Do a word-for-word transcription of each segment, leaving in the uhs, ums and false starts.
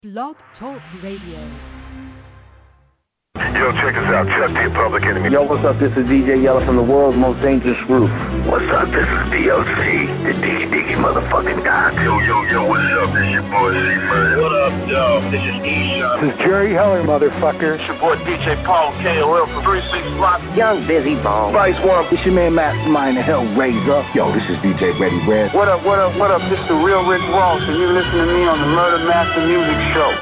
Blog Talk Radio. Yo, check us out. Chuck the Public Enemy. Yo, what's up? This is D J Yella from the world's most dangerous group. What's up? This is D O C, the diggy diggy motherfucking guy. Yo, yo, yo, what's up? This your boy C-Man. What up, yo? This is E-Shot. This is Jerry Heller, motherfucker. It's your boy D J Paul K O L from three six Block. Young Busy Bone. Vice One. It's your man Mastermind, the Hellraiser. Yo, this is D J Ready Red. What up, what up, what up? This is the real Rick Ross, and you're listening to me on the Murder Master Music Show.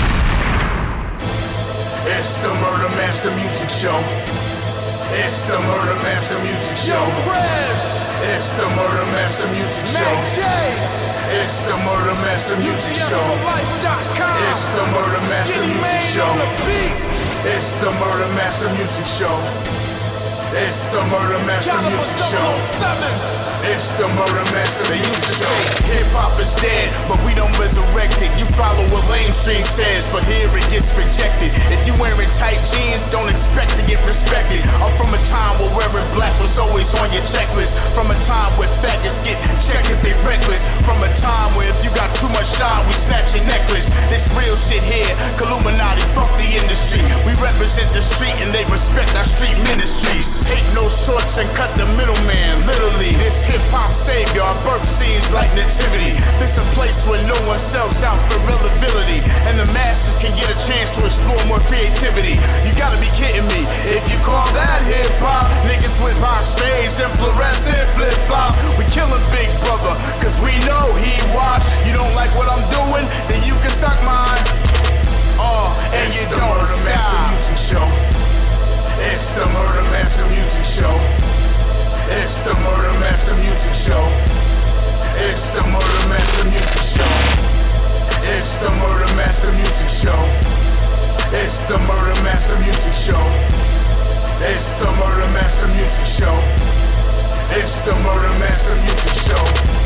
It's the Murder Master Music Show. It's the Murder Master Music Show. Yo, Chris! It's the Murder Master Music Show. Mac J! It's the Murder Master Music Show. It's the Murder Master Music Show. It's the Murder Master Music Show. It's the Murder Master Music Show. It's the Murder Master Music Show. Hip-hop is dead, but we don't resurrect it. You follow what mainstream says, but here it gets rejected. If you wearing tight jeans, don't expect to get respected. I'm from a time where wearing black was always on your checklist. From a time where faggots get checked if they reckless. From a time where if you got too much shine, we snatch your necklace. This real shit here, Illuminati, fuck the industry. We represent the street and they respect our street ministries. Take no shorts and cut the middleman, literally. This hip-hop savior, our birth scenes like nativity. This a place where no one sells out for reliability, and the masses can get a chance to explore more creativity. You gotta be kidding me. If you call that hip-hop, niggas with high shades and fluorescent flip-flop. We killing Big Brother, cause we know he watch. You don't like what I'm doing, then you can suck mine. Oh, and you don't stop. Music show. It's the Murder Master Music Show. It's the Murder Master Music Show. It's the Murder Master Music Show. It's the Murder Master Music Show. It's the Murder Master Music Show. It's the Murder Master Music Show. It's the Murder Master Music Show.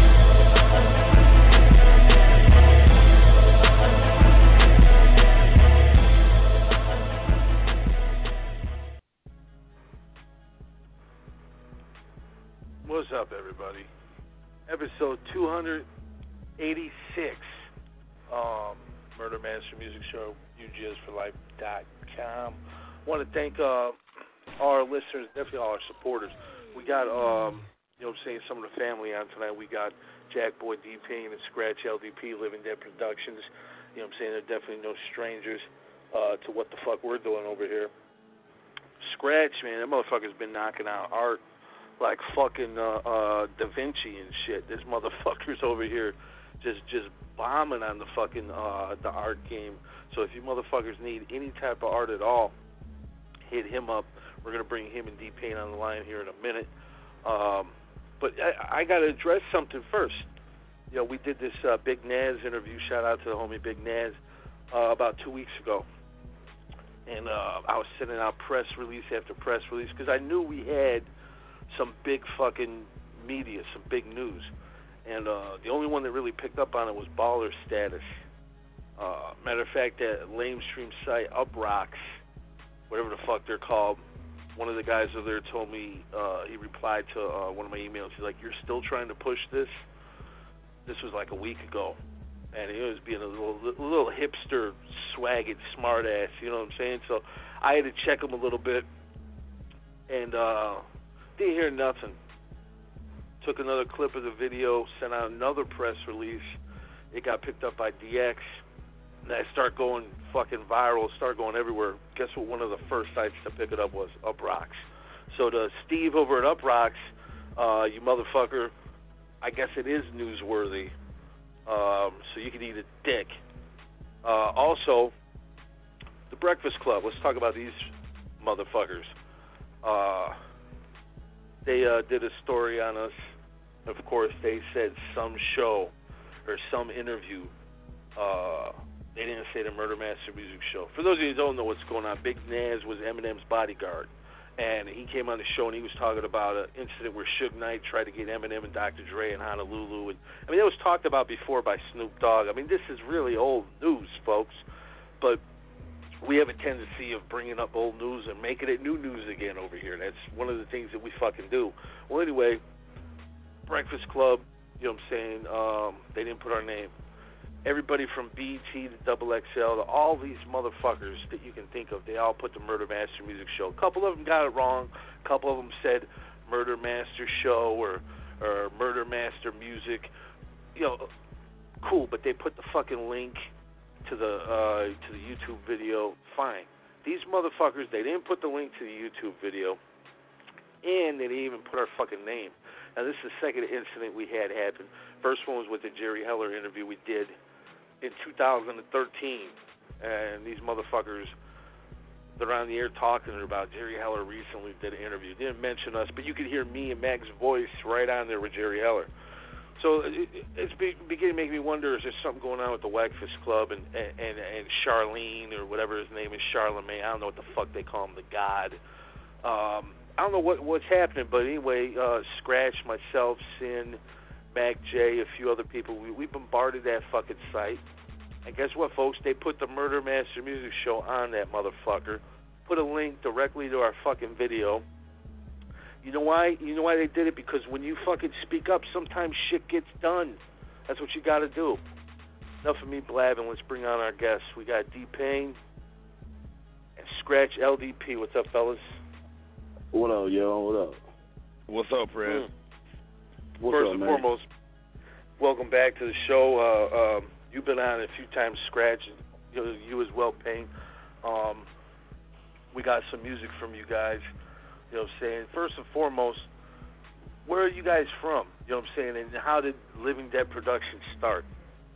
What's up, everybody? Episode two eighty-six, um, Murder Master Music Show, U G S for life dot com. Want to thank uh, all our listeners, definitely all our supporters. We got, um, you know what I'm saying, some of the family on tonight. We got Jack Boy D-Pain and Scratch L D P, Living Dead Productions. You know what I'm saying, they're definitely no strangers uh, to what the fuck we're doing over here. Scratch, man, that motherfucker's been knocking out art like fucking uh, uh, Da Vinci and shit. This motherfucker's over here just just bombing on the fucking uh, the art game. So if you motherfuckers need any type of art at all, hit him up. We're gonna bring him and D-Pain on the line here in a minute. Um, but I, I gotta address something first. You know, we did this uh, Big Naz interview. Shout out to the homie Big Naz uh, about two weeks ago, and uh, I was sending out press release after press release because I knew we had some big fucking media, some big news. And uh, the only one that really picked up on it was Baller Status. Uh, matter of fact, that lamestream site, Uprocks, whatever the fuck they're called, one of the guys over there told me, uh, he replied to uh, one of my emails, he's like, you're still trying to push this? This was like a week ago. And he was being a little, little hipster, swagged, smart ass, you know what I'm saying? So I had to check him a little bit. And, uh, didn't hear nothing. Took another clip of the video, sent out another press release. It got picked up by D X. And I start going fucking viral, start going everywhere. Guess what one of the first sites to pick it up was? Uprocks. So to Steve over at Uprocks, uh, you motherfucker, I guess it is newsworthy. Um, so you can eat a dick. Uh, also, The Breakfast Club. Let's talk about these motherfuckers. Uh... They uh, did a story on us. Of course, they said some show or some interview. Uh, they didn't say the Murder Master Music Show. For those of you who don't know what's going on, Big Naz was Eminem's bodyguard. And he came on the show and he was talking about an incident where Suge Knight tried to get Eminem and Doctor Dre in Honolulu. And I mean, that was talked about before by Snoop Dogg. I mean, this is really old news, folks. But we have a tendency of bringing up old news and making it new news again over here. That's one of the things that we fucking do. Well, anyway, Breakfast Club, you know what I'm saying, um, they didn't put our name. everybody from B E T to Double X L to all these motherfuckers that you can think of, they all put the Murder Master Music Show. A couple of them got it wrong. A couple of them said Murder Master Show or or Murder Master Music. You know, cool, but they put the fucking link to the uh, to the YouTube video. Fine. These motherfuckers, they didn't put the link to the YouTube video, and they didn't even put our fucking name. Now, this is the second incident we had happen. First one was with the Jerry Heller interview we did in two thousand thirteen, and these motherfuckers, they're on the air talking about Jerry Heller recently did an interview. Didn't mention us, but you could hear me and Mac's voice right on there with Jerry Heller. So it, it's beginning to make me wonder, is there something going on with the Whackfist Club and, and, and, and Charlene, or whatever his name is, Charlemagne, I don't know what the fuck they call him, the God. Um, I don't know what what's happening, but anyway, uh, Scratch, myself, Sin, Mac J, a few other people, we, we bombarded that fucking site. And guess what, folks? They put the Murder Master Music Show on that motherfucker. Put a link directly to our fucking video. You know why? You know why they did it? Because when you fucking speak up, sometimes shit gets done. That's what you got to do. Enough of me blabbing. Let's bring on our guests. We got D-Pain and Scratch L D P. What's up, fellas? What up, yo? What up? What's up, Fred? Mm. What's First up, and man? foremost, welcome back to the show. Uh, um, you've been on a few times, Scratch. You, know, you as well, Pain. Um, we got some music from you guys. You know what I'm saying? First and foremost, where are you guys from? You know what I'm saying? And how did Living Dead Production start?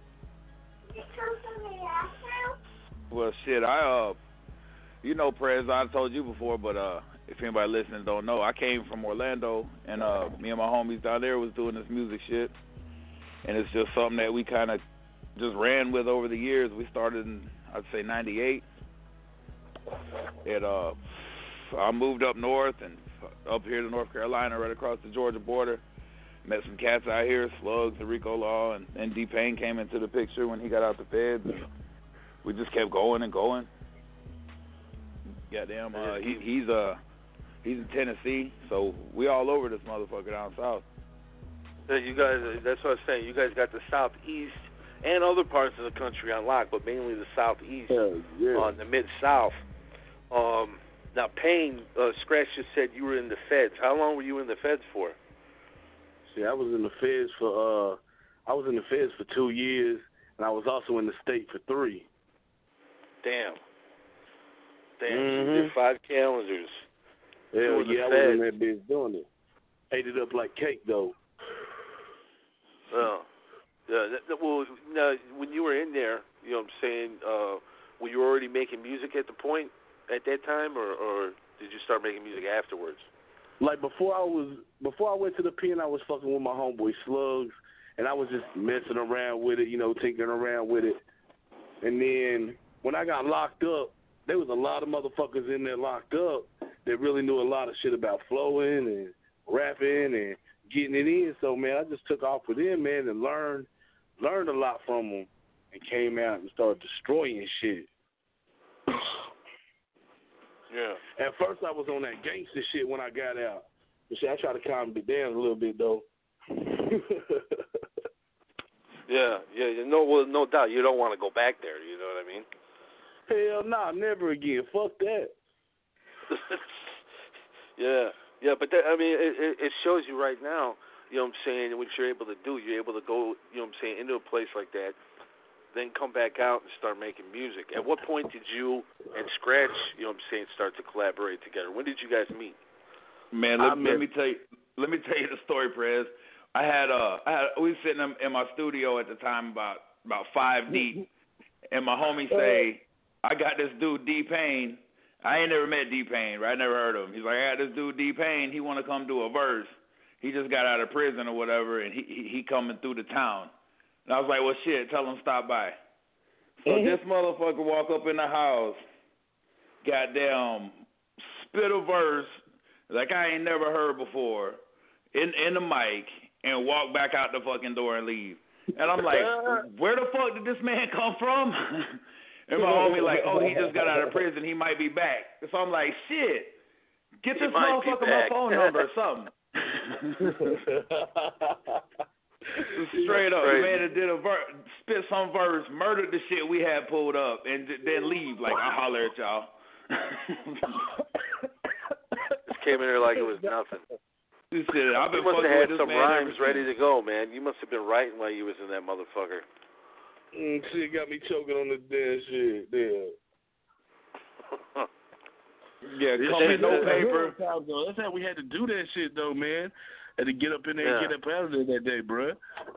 Well, shit, I, uh, you know, Prez, I told you before, but uh, if anybody listening don't know, I came from Orlando, and uh, me and my homies down there was doing this music shit, and it's just something that we kind of just ran with over the years. We started in, I'd say, ninety-eight. It, uh... I moved up north and up here to North Carolina, right across the Georgia border. Met some cats out here, Slugs, the Rico Law, and, and D-Pain came into the picture when he got out the feds. And we just kept going and going. Goddamn, uh, he, he's uh, he's in Tennessee, so we all over this motherfucker down south. Yeah, you guys, that's what I was saying. You guys got the southeast and other parts of the country on lock, but mainly the southeast, yeah, yeah. on uh, the mid-south. Um, Now, Pain, uh, Scratch just said you were in the feds. How long were you in the feds for? See, I was in the feds for uh, I was in the feds for two years, and I was also in the state for three. Damn. Damn. Mm-hmm. So you did five calendars. Hell yeah, I was in that bitch doing it. Ate it up like cake, though. Oh. Yeah. That, that, well, now, when you were in there, you know what I'm saying, uh, were you already making music at the point? At that time, or, or did you start making music afterwards? Like before I was, before I went to the pen, I was fucking with my homeboy Slugs, and I was just messing around with it, you know, tinkering around with it. And then when I got locked up, there was a lot of motherfuckers in there locked up that really knew a lot of shit about flowing and rapping and getting it in. So man, I just took off with them, man, and learned, learned a lot from them, and came out and started destroying shit. Yeah. At first, I was on that gangster shit when I got out. But shit, I tried to calm it down a little bit, though. yeah, yeah, no, well, no doubt. You don't want to go back there, you know what I mean? Hell nah, never again. Fuck that. yeah, yeah, but that, I mean, it, it shows you right now, you know what I'm saying, what you're able to do. You're able to go, you know what I'm saying, into a place like that, then come back out and start making music. At what point did you and Scratch, you know what I'm saying, start to collaborate together? When did you guys meet? Man, let, let me tell you, let me tell you the story, Prez. I had uh, I had we was sitting in, in my studio at the time, about about five deep, and my homie say, I got this dude D-Pain. I ain't never met D-Pain, right? I never heard of him. He's like, I got this dude D-Pain. He want to come do a verse. He just got out of prison or whatever, and he he, he coming through the town. And I was like, well, shit, tell him stop by. So mm-hmm. this motherfucker walk up in the house, goddamn, spit a verse like I ain't never heard before in in the mic, and walk back out the fucking door and leave. And I'm like, where the fuck did this man come from? And my homie like, oh, he just got out of prison. He might be back. So I'm like, shit, get this motherfucker my phone number or something. Straight up, Crazy. man, that did a ver- spit some verse, murdered the shit we had pulled up, and d- then leave like I holler at y'all. Just came in here like it was nothing. You said, I've been you must have had some rhymes ever ready to go, man. You must have been writing while you was in that motherfucker. Mm, shit got me choking on the damn shit. Damn. Yeah, come in no paper. That's how we had to do that shit, though, man. Had to get up in there yeah. and get up out of there that day, bruh.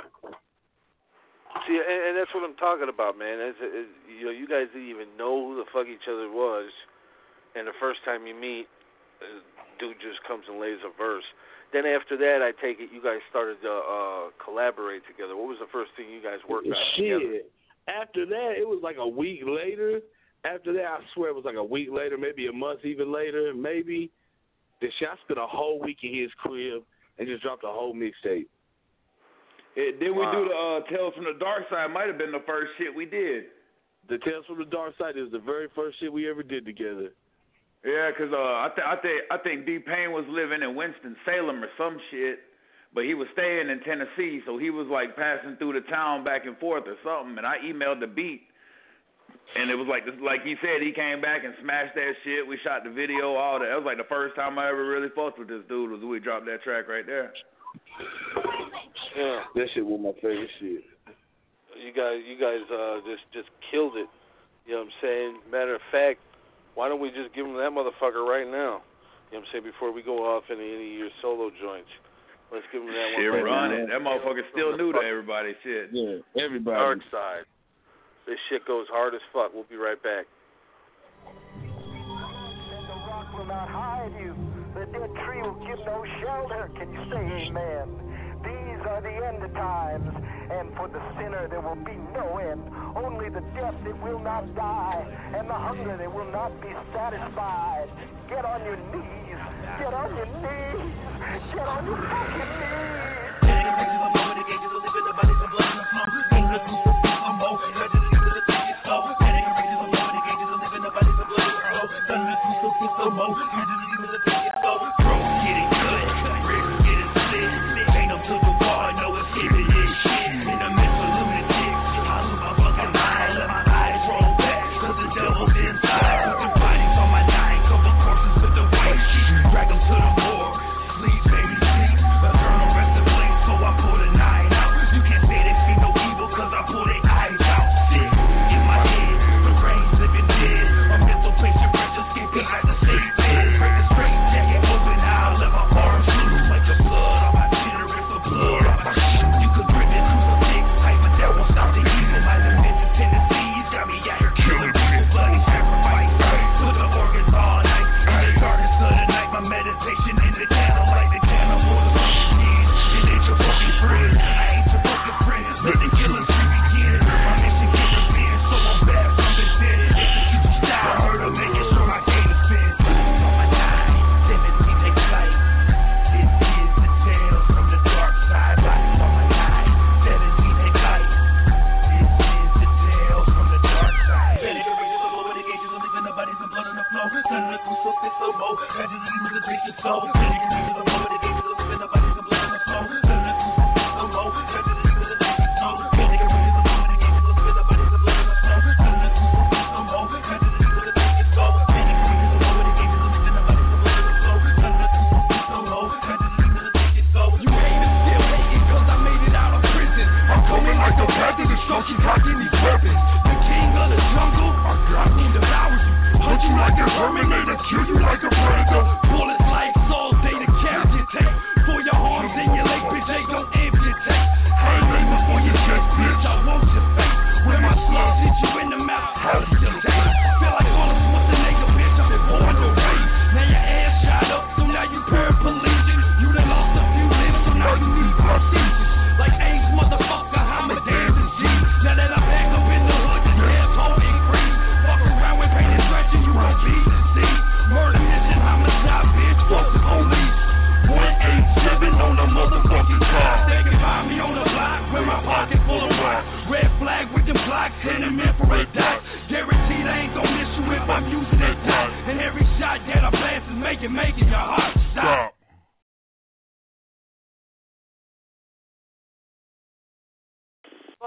See, and, and that's what I'm talking about, man. It's, it's, you know, you guys didn't even know who the fuck each other was, and the first time you meet, uh, dude just comes and lays a verse. Then after that, I take it you guys started to uh, collaborate together. What was the first thing you guys worked on Shit. together? After that, it was like a week later. After that, I swear it was like a week later, maybe a month even later, maybe. The shit, I spent a whole week in his crib and just dropped a whole mixtape. It, did we wow. do the uh, Tales from the Dark Side? Might have been the first shit we did. The Tales from the Dark Side is the very first shit we ever did together. Yeah, cause uh, I th- I think I think D Payne was living in Winston-Salem or some shit, but he was staying in Tennessee, so he was like passing through the town back and forth or something. And I emailed the beat, and it was like like he said, he came back and smashed that shit. We shot the video, all that. That was like the first time I ever really fucked with this dude. Was we dropped that track right there. Yeah, that shit was my favorite shit. You guys, you guys uh, just just killed it. You know what I'm saying? Matter of fact, why don't we just give him that motherfucker right now? You know what I'm saying? Before we go off into any of your solo joints, let's give him that shit one. Shit, right running. That motherfucker's still new to everybody. Shit. Yeah, everybody. Dark Side. This shit goes hard as fuck. We'll be right back. And the rock will not hide you. The dead tree will give no shelter. Can you say amen? These are the end of times, and for the sinner there will be no end. Only the death that will not die, and the hunger that will not be satisfied. Get on your knees, get on your knees, get on your fucking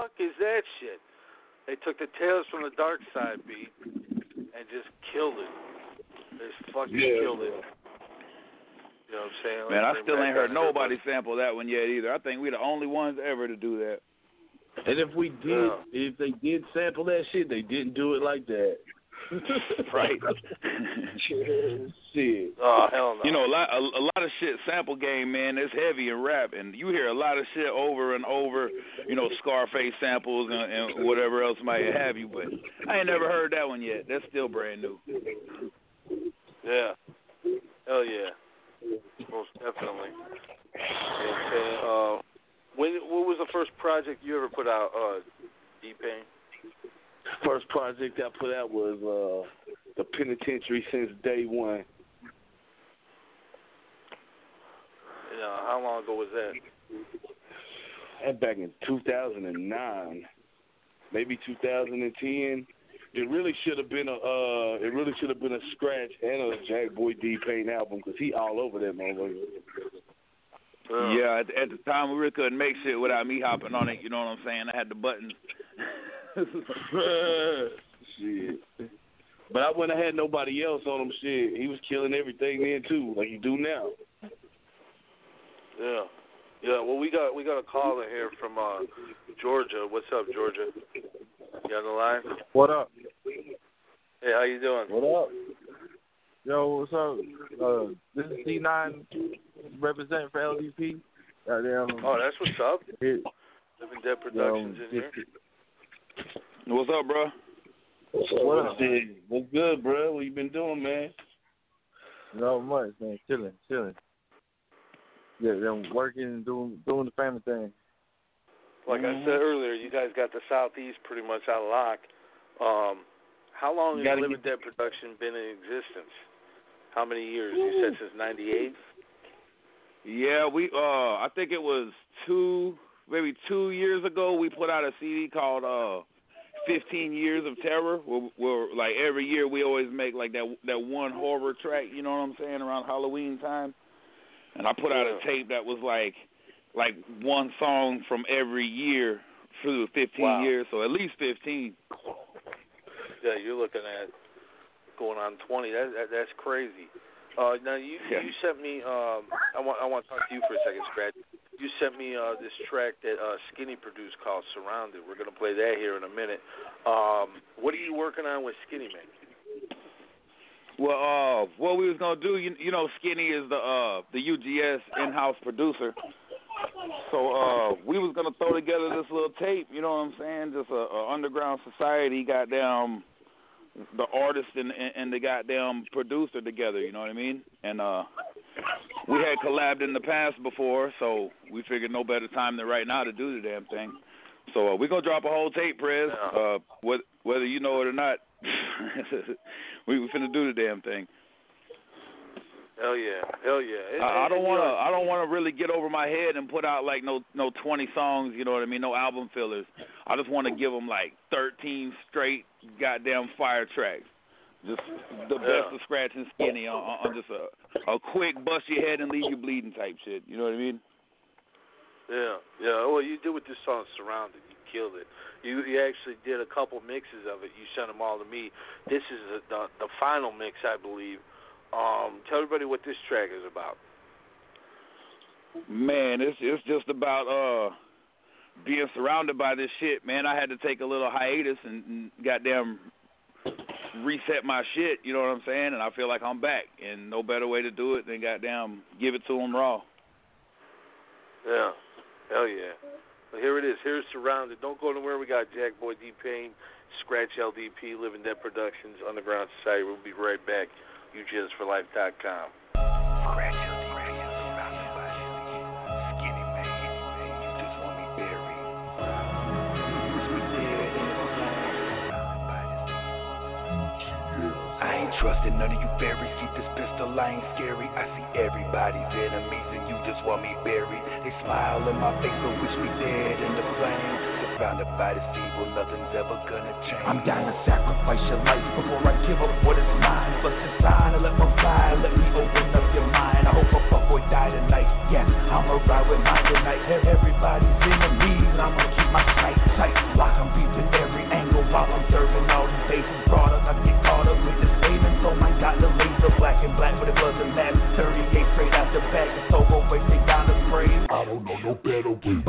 fuck is that shit? They took the Tales from the Dark Side beat and just killed it. They just fucking yeah, killed bro. it. You know what I'm saying? Man, Let's I still bring ain't back heard that nobody everybody. sample that one yet either. I think we the only ones ever to do that. And if we did, Yeah. if they did sample that shit, they didn't do it like that. Right. Shit. Oh, hell no. You know, a lot, a, a lot of shit sample game, man, it's heavy in rap, and you hear a lot of shit over and over, you know, Scarface samples and, and whatever else might have you, but I ain't never heard that one yet. That's still brand new. Yeah. Hell yeah. Most definitely. And, uh, when, what was the first project you ever put out, uh, D-Pain? First project I put out was uh, The Penitentiary Since Day One. And, uh, how long ago was that? And back in two thousand nine, maybe two thousand ten. It really should have been a uh, it really should have been a scratch and a Jack Boy D-Pain album because he all over that motherfucker. Uh, Yeah, at, at the time we really couldn't make shit without me hopping on it. You know what I'm saying? I had the buttons. Shit. But I wouldn't have had nobody else on him. Shit, he was killing everything then too, like you do now. Yeah. Yeah, well, we got we got a call in here from uh, Georgia. What's up, Georgia? You on the line? What up? Hey, how you doing? What up? Yo, what's up? Uh, this is D nine representing for L D P. Goddamn. Oh, that's what's up. It, Living Dead Productions in here. What's up, bro? What up? What's good, bro? What you been doing, man? Not much, man. Chilling, chilling. Yeah, them working and doing doing the family thing. Like mm-hmm. I said earlier, you guys got the Southeast pretty much out of lock. Um, how long has Living Dead Production been in existence? How many years? You said since ninety-eight? Yeah, we uh I think it was two maybe two years ago we put out a C D called uh fifteen Years of Terror, where, where like every year we always make like that that one horror track, you know what I'm saying, around Halloween time. And I put out a tape that was like like one song from every year through the fifteen Wow. years, so at least fifteen. Yeah, you're looking at going on twenty. That, that that's crazy. Uh, now you Yeah. you sent me. Um, I want I want to talk to you for a second, Scratch. You sent me uh, this track that uh, Skinny produced called "Surrounded." We're gonna play that here in a minute. Um, what are you working on with Skinny, man? Well, uh, what we was gonna do, you, you know, Skinny is the uh, the U G S in-house producer, so uh, we was gonna throw together this little tape, you know what I'm saying, just a, a underground society, goddamn, the artist and, and and the goddamn producer together, you know what I mean, and uh, we had collabed in the past before, so we figured no better time than right now to do the damn thing. So uh, we're gonna drop a whole tape, Prez, uh, whether whether you know it or not. we we finna do the damn thing. Hell yeah, hell yeah. And, I, I don't and, wanna you know, I don't wanna really get over my head and put out like no no twenty songs, you know what I mean, no album fillers. I just want to give them like thirteen straight goddamn fire tracks, just the Yeah. best of Scratch and Skinny on, on just a a quick bust your head and leave you bleeding type shit. You know what I mean? Yeah, yeah. Well, you did with this song "Surrounded." You killed it. You you actually did a couple mixes of it. You sent them all to me. This is the the, the final mix, I believe. Um, tell everybody what this track is about. Man, it's it's just about uh being surrounded by this shit, man. I had to take a little hiatus and, and goddamn reset my shit, you know what I'm saying? And I feel like I'm back, and no better way to do it than goddamn give it to them raw. Yeah, hell yeah. Well, here it is. Here's Surrounded. Don't go anywhere. We got Jack Boy D-Pain, Scratch L D P, Living Dead Productions, Underground Society. We'll be right back. U G S for life dot com. Scratch L D P, surrounded by Skinny man. You just want me buried. I ain't trusting none of you fairies. Keep this pistol, I ain't scary. I see everybody's enemies and you just want me buried. They smile in my face but wish me dead in the flames. Surrounded by this evil, nothing's ever gonna change. I'm down to sacrifice your life before I give up what is mine. Bust a sign and let my fire, let me open up your mind. I hope a fuckboy die tonight. Yeah, I'ma ride with mine tonight. Everybody's enemies and I'ma keep my sight tight.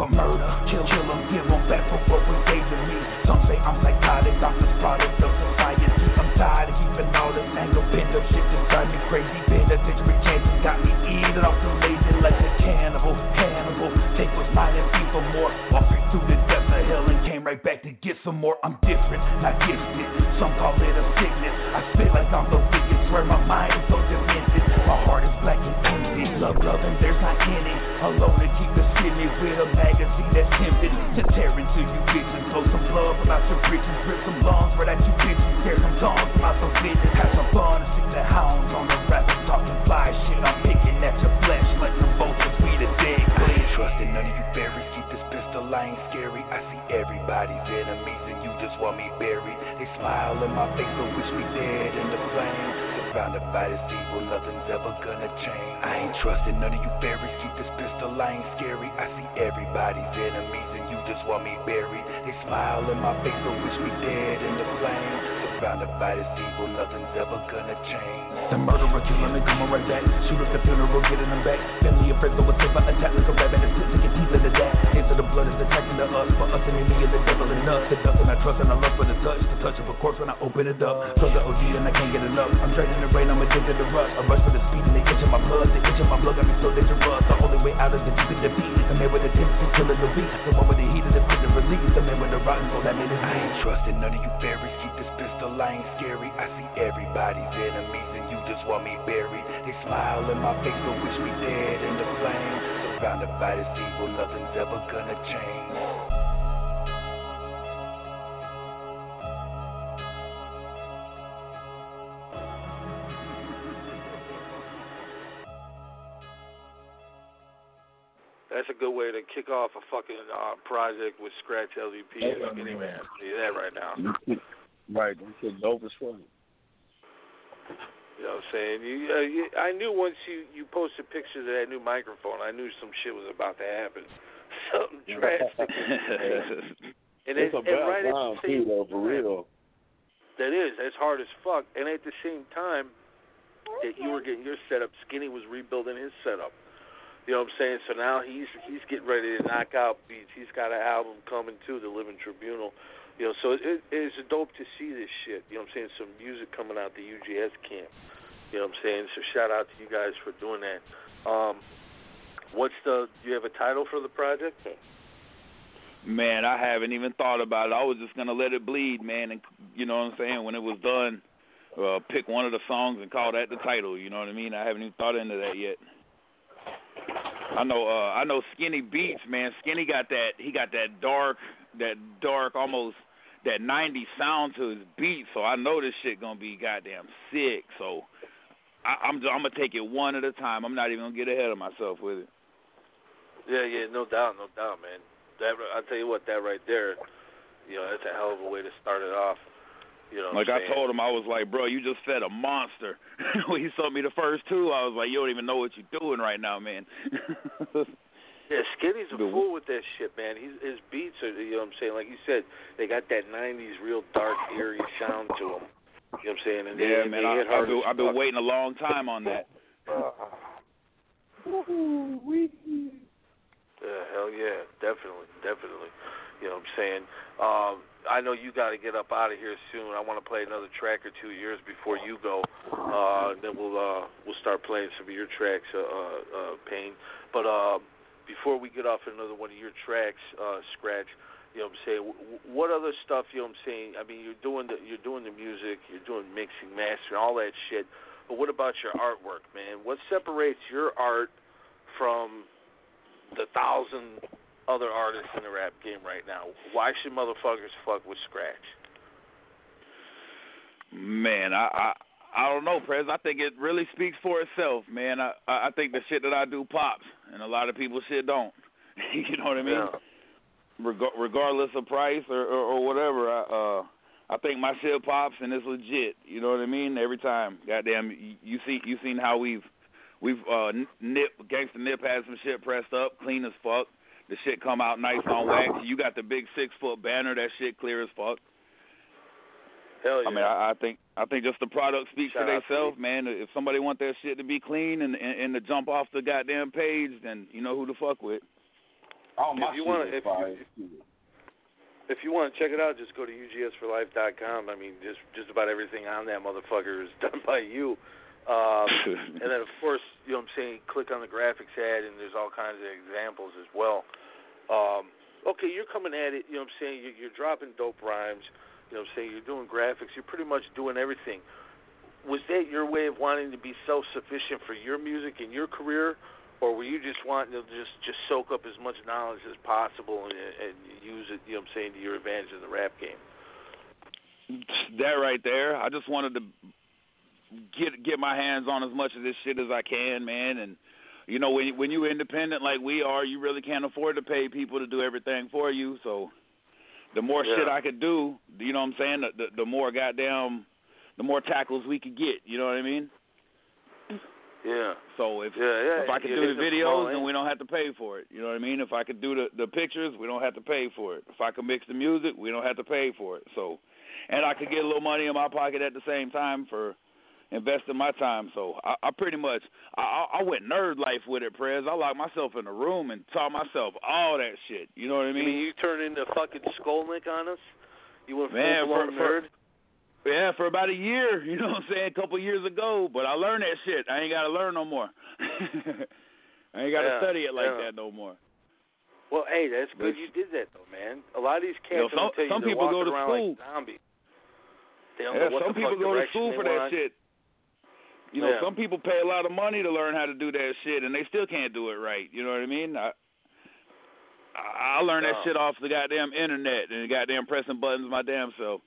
for murder. Kill, kill them, give them back for what was gave to me. Some say I'm psychotic, I'm the product of society. I'm tired of keeping all this anger, pent up shit just drive me crazy. Penitentiary chances got me eating off the lazy like a cannibal. Cannibal, take what's mine and be for more. Walking through the depths of hell and came right back to get some more. I'm different, not gifted. Some call it a sickness. I spit like I'm the biggest, swear my mind is so demented. My heart is black and empty. Love, love, and there's not any. Alone to keep the skinny with a magazine that's tempted to tear into you bitches. Blow some blood from out your britches. Rip some lungs right at you bitches. Tear some tongues from out the business. Have some fun and stick the hounds on the rap. Talking fly shit, I'm picking at your flesh like some vultures. We the dead. I ain't trusting none of you fairies. Keep this pistol, I ain't scary. I see everybody's enemies and you just want me buried. They smile in my face but wish me dead in the flames. Surrounded by this evil, nothing's ever gonna change. I ain't trusting none of you fairies. Keep this pistol, I ain't scary. I see everybody's enemies and you just want me buried. They smile in my face but wish me dead in the flames. Surrounded by this evil, nothing's ever gonna change. The murderer killing me, coming right back. Shoot up the funeral, getting them back. Family and friends, so what's if I attack like a rabbit and split to get deep into that. Into the blood is attacking to us, for us and me and the devil and us. The dust and I trust and I love for the touch. The touch of a corpse when I open it up. Drug the O G and I can't get enough. I'm draining the rain, I'm addicted to rust. I rush for the speed and the itch in my blood. The itch in my blood got me so dangerous. The only way out is if you can defeat. The man with the tendency killing the beat. The one with the heat and the quick to release. The man with the rotten soul that made it. I ain't trusting none of you fairies. Keep this pistol, I ain't scary. I see everybody's enemies and you just want me buried. They smile in my face but wish me dead in the flames. Surrounded by this evil, nothing's ever gonna change. That's a good way to kick off a fucking uh, project with Scratch L V P and Skinny Man. See that right now. Right, them shit dope as fuck. You know what I'm saying? You, uh, you, I knew once you, you posted pictures of that new microphone, I knew some shit was about to happen. Something drastic. and it's it, a bad right time, too, though, for real. That is. That's hard as fuck. And at the same time that you were getting your setup, Skinny was rebuilding his setup. You know what I'm saying? So now he's he's getting ready to knock out beats. He's got an album coming, too, The Living Tribunal. You know, so it, it's dope to see this shit. You know what I'm saying? Some music coming out the U G S camp. You know what I'm saying? So shout out to you guys for doing that. Um, what's the? Do you have a title for the project? Man, I haven't even thought about it. I was just gonna let it bleed, man, and you know what I'm saying. When it was done, uh, pick one of the songs and call that the title. You know what I mean? I haven't even thought into that yet. I know. Uh, I know. Skinny Beats, man. Skinny got that. He got that dark, that dark, almost. That nineties sound to his beat, so I know this shit gonna be goddamn sick. So I, I'm I'm gonna take it one at a time. I'm not even gonna get ahead of myself with it. Yeah, yeah, no doubt, no doubt, man. That I tell you what, that right there, you know, that's a hell of a way to start it off. You know, like I told him, I was like, bro, you just fed a monster. When he saw me the first two, I was like, you don't even know what you're doing right now, man. Yeah, Skinny's a fool with that shit, man. He's, his beats are, you know what I'm saying? Like you said, they got that nineties real dark, eerie sound to them. You know what I'm saying? And yeah, they, man, they I, hit hard I've, been, as I've been fuck. waiting a long time on that. Yeah, hell yeah, definitely, definitely. You know what I'm saying? Um, I know you got to get up out of here soon. I want to play another track or two yours before you go. Uh, then we'll uh, we'll start playing some of your tracks, uh, uh, Payne. But uh, before we get off another one of your tracks, uh, Scratch, you know what I'm saying? What other stuff? You know what I'm saying? I mean, you're doing the you're doing the music, you're doing mixing, mastering, all that shit. But what about your artwork, man? What separates your art from the thousand other artists in the rap game right now? Why should motherfuckers fuck with Scratch? Man, I I, I don't know, Prez. I think it really speaks for itself, man. I I think the shit that I do pops, and a lot of people shit don't. You know what I mean? Yeah. Reg- regardless of price or, or, or whatever, I, uh, I think my shit pops and it's legit. You know what I mean? Every time, goddamn, you, you see, you seen how we've we've uh, Nip Gangsta Nip had some shit pressed up, clean as fuck. The shit come out nice on wax. You got the big six foot banner. That shit clear as fuck. Hell yeah. I mean, I, I think I think just the product speaks Shout for out themselves, to man. If somebody want that shit to be clean and, and and to jump off the goddamn page, then you know who to fuck with. All my if you shit wanna, is if fire. you, if you want to check it out, just go to U G S for life dot com. I mean, just just about everything on that motherfucker is done by you. Um, and then, of course, you know what I'm saying, click on the graphics ad, and there's all kinds of examples as well. Um, okay, you're coming at it, you know what I'm saying, you're, you're dropping dope rhymes, you know what I'm saying, you're doing graphics, you're pretty much doing everything. Was that your way of wanting to be self-sufficient for your music and your career, or were you just wanting to just, just soak up as much knowledge as possible and, and use it, you know what I'm saying, to your advantage in the rap game? That right there. I just wanted to get get my hands on as much of this shit as I can, man. And you know, when when you're independent like we are, you really can't afford to pay people to do everything for you. So the more yeah. shit I could do, you know what I'm saying, the, the the more goddamn, the more tackles we could get. You know what I mean? Yeah. So if yeah, yeah. if I could You're do the videos, then we don't have to pay for it. You know what I mean? If I could do the the pictures, we don't have to pay for it. If I could mix the music, we don't have to pay for it. So, and I could get a little money in my pocket at the same time for investing my time. So I, I pretty much I, I went nerd life with it, Prez. I locked myself in a room and taught myself all that shit. You know what I mean? You mean you turned into fucking Skolnick on us? You went Man, full blown nerd? For, yeah, for about a year. You know what I'm saying? A couple years ago. But I learned that shit. I ain't got to learn no more. I ain't got to yeah, study it like yeah. that no more. Well, hey, that's good you did that, though, man. A lot of these cats, you know, some, tell you, some people go to school. Like zombies. They don't yeah, know what some the people fuck go to school they for that want. shit. You know, yeah. some people pay a lot of money to learn how to do that shit, and they still can't do it right. You know what I mean? I I learned no. that shit off the goddamn internet and goddamn pressing buttons my damn self.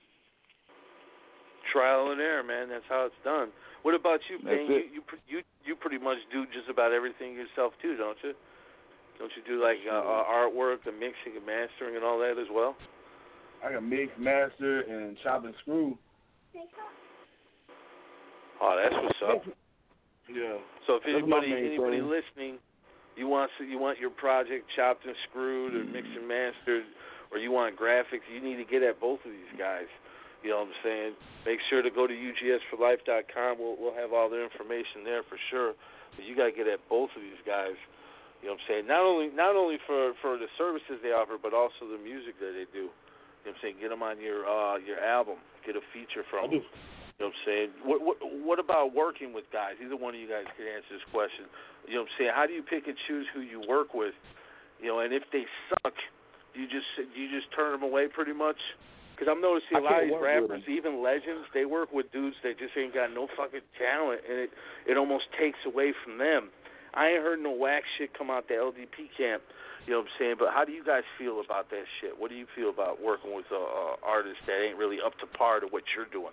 Trial and error, man. That's how it's done. What about you, That's Payne? it. You, you you you pretty much do just about everything yourself too, don't you? Don't you do like uh, uh, artwork, the mixing and mastering and all that as well? I can mix, master, and chop and screw. Oh, that's what's up. Yeah. So if That's anybody my main anybody thing. listening, you want you want your project chopped and screwed or mixed and mastered, or you want graphics, you need to get at both of these guys. You know what I'm saying? Make sure to go to U G S for life dot com. We'll we'll have all their information there for sure. But you gotta get at both of these guys. You know what I'm saying? Not only not only for, for the services they offer, but also the music that they do. You know what I'm saying? Get them on your uh, your album. Get a feature from them. You know what I'm saying? What, what what about working with guys? Either one of you guys could answer this question. You know what I'm saying? How do you pick and choose who you work with? You know, and if they suck, do you just do you just turn them away pretty much? Because I'm noticing a lot of these rappers, even legends, they work with dudes that just ain't got no fucking talent, and it it almost takes away from them. I ain't heard no whack shit come out the L D P camp. You know what I'm saying? But how do you guys feel about that shit? What do you feel about working with uh, uh, artists that ain't really up to par to what you're doing?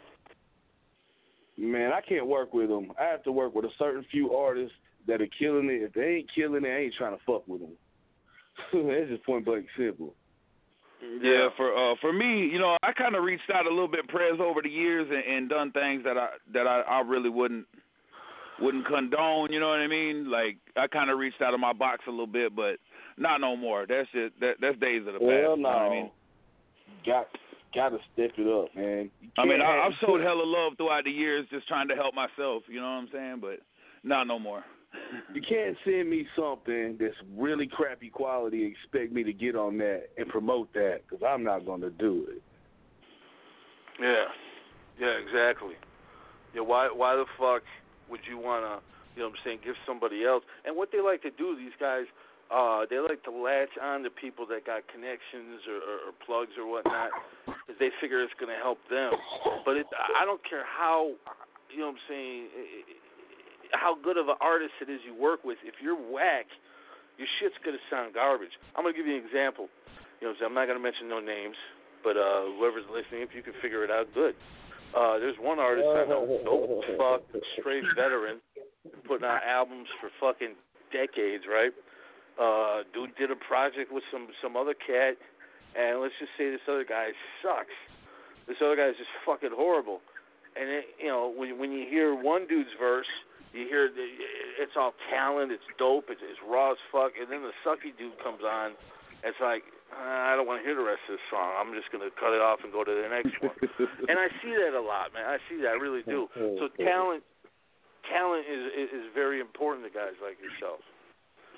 Man, I can't work with them. I have to work with a certain few artists that are killing it. If they ain't killing it, I ain't trying to fuck with them. That's just point blank simple. Yeah, for uh, for me, you know, I kind of reached out a little bit, Prez, over the years and, and done things that I that I, I really wouldn't wouldn't condone. You know what I mean? Like I kind of reached out of my box a little bit, but not no more. That's just that that's days of the past. Well, no. You know what I mean? Got gotta step it up, man. I mean, I, I've showed hella love throughout the years, just trying to help myself. You know what I'm saying? But not no more. You can't send me something that's really crappy quality and expect me to get on that and promote that, because I'm not going to do it. Yeah, yeah, exactly. Yeah, why why the fuck would you want to, you know what I'm saying, give somebody else? And what they like to do, these guys, uh, they like to latch on to people that got connections or, or, or plugs or whatnot, because they figure it's going to help them. But it, I don't care how, you know what I'm saying, it, how good of an artist it is you work with. If you're whack, your shit's going to sound garbage. I'm going to give you an example. You know, I'm not going to mention no names, but uh, whoever's listening, if you can figure it out, good. Uh, there's one artist I know, dope as fuck, straight veteran, putting out albums for fucking decades, right? Uh, dude did a project with some, some other cat, and let's just say this other guy sucks. This other guy is just fucking horrible. And, it, you know, when, when you hear one dude's verse, you hear the, it's all talent, it's dope, it's, it's raw as fuck, and then the sucky dude comes on, it's like, uh, I don't want to hear the rest of this song. I'm just going to cut it off and go to the next one. And I see that a lot, man. I see that, I really do. So talent talent is, is, is very important to guys like yourself.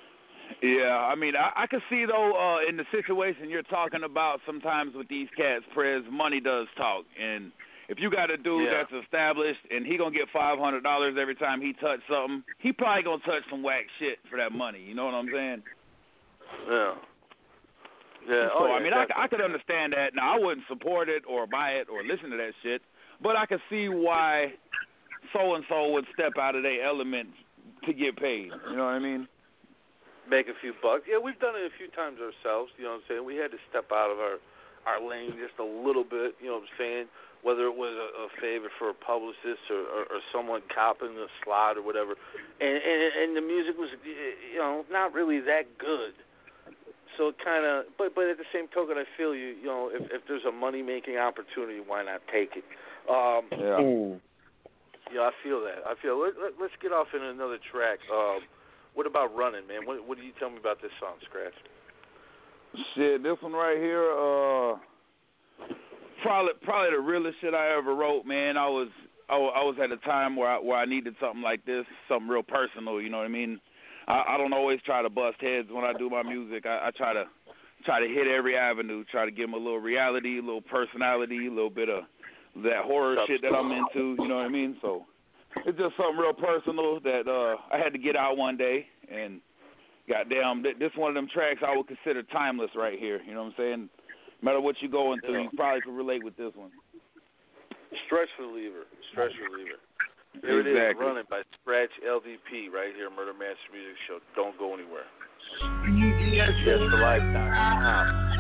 Yeah, I mean, I, I can see, though, uh, in the situation you're talking about, sometimes with these cats, Prez, money does talk. And if you got a dude yeah. that's established and he going to get five hundred dollars every time he touch something, he probably going to touch some whack shit for that money. You know what I'm saying? Yeah. Yeah. So, oh, yeah, I mean, I, I could understand that. Now, I wouldn't support it or buy it or listen to that shit, but I could see why so-and-so would step out of their element to get paid. You know what I mean? Make a few bucks. Yeah, we've done it a few times ourselves, you know what I'm saying? We had to step out of our, our lane just a little bit, you know what I'm saying? Whether it was a, a favor for a publicist or, or, or someone copping a slot or whatever. And, and and the music was, you know, not really that good. So it kind of, but but at the same token, I feel you, you know, if, if there's a money-making opportunity, why not take it? Um, yeah. Yeah, I feel that. I feel, let, let, let's get off in another track. Um, What about Running, man? What, what do you tell me about this song, Scratch? Shit, this one right here, uh, probably probably the realest shit I ever wrote, man. I was I, I was at a time where I, where I needed something like this, something real personal. You know what I mean? I, I don't always try to bust heads when I do my music. I, I try to try to hit every avenue, try to give them a little reality, a little personality, a little bit of that horror shit that I'm into. You know what I mean? So. It's just something real personal that uh, I had to get out one day, and goddamn, this one of them tracks I would consider timeless right here. You know what I'm saying? No matter what you're going through, yeah. you probably can relate with this one. Stress reliever, stress reliever. Here exactly. it is, Running by Scratch L D P right here, Murder Master Music Show. Don't go anywhere. Yes, for life dot com.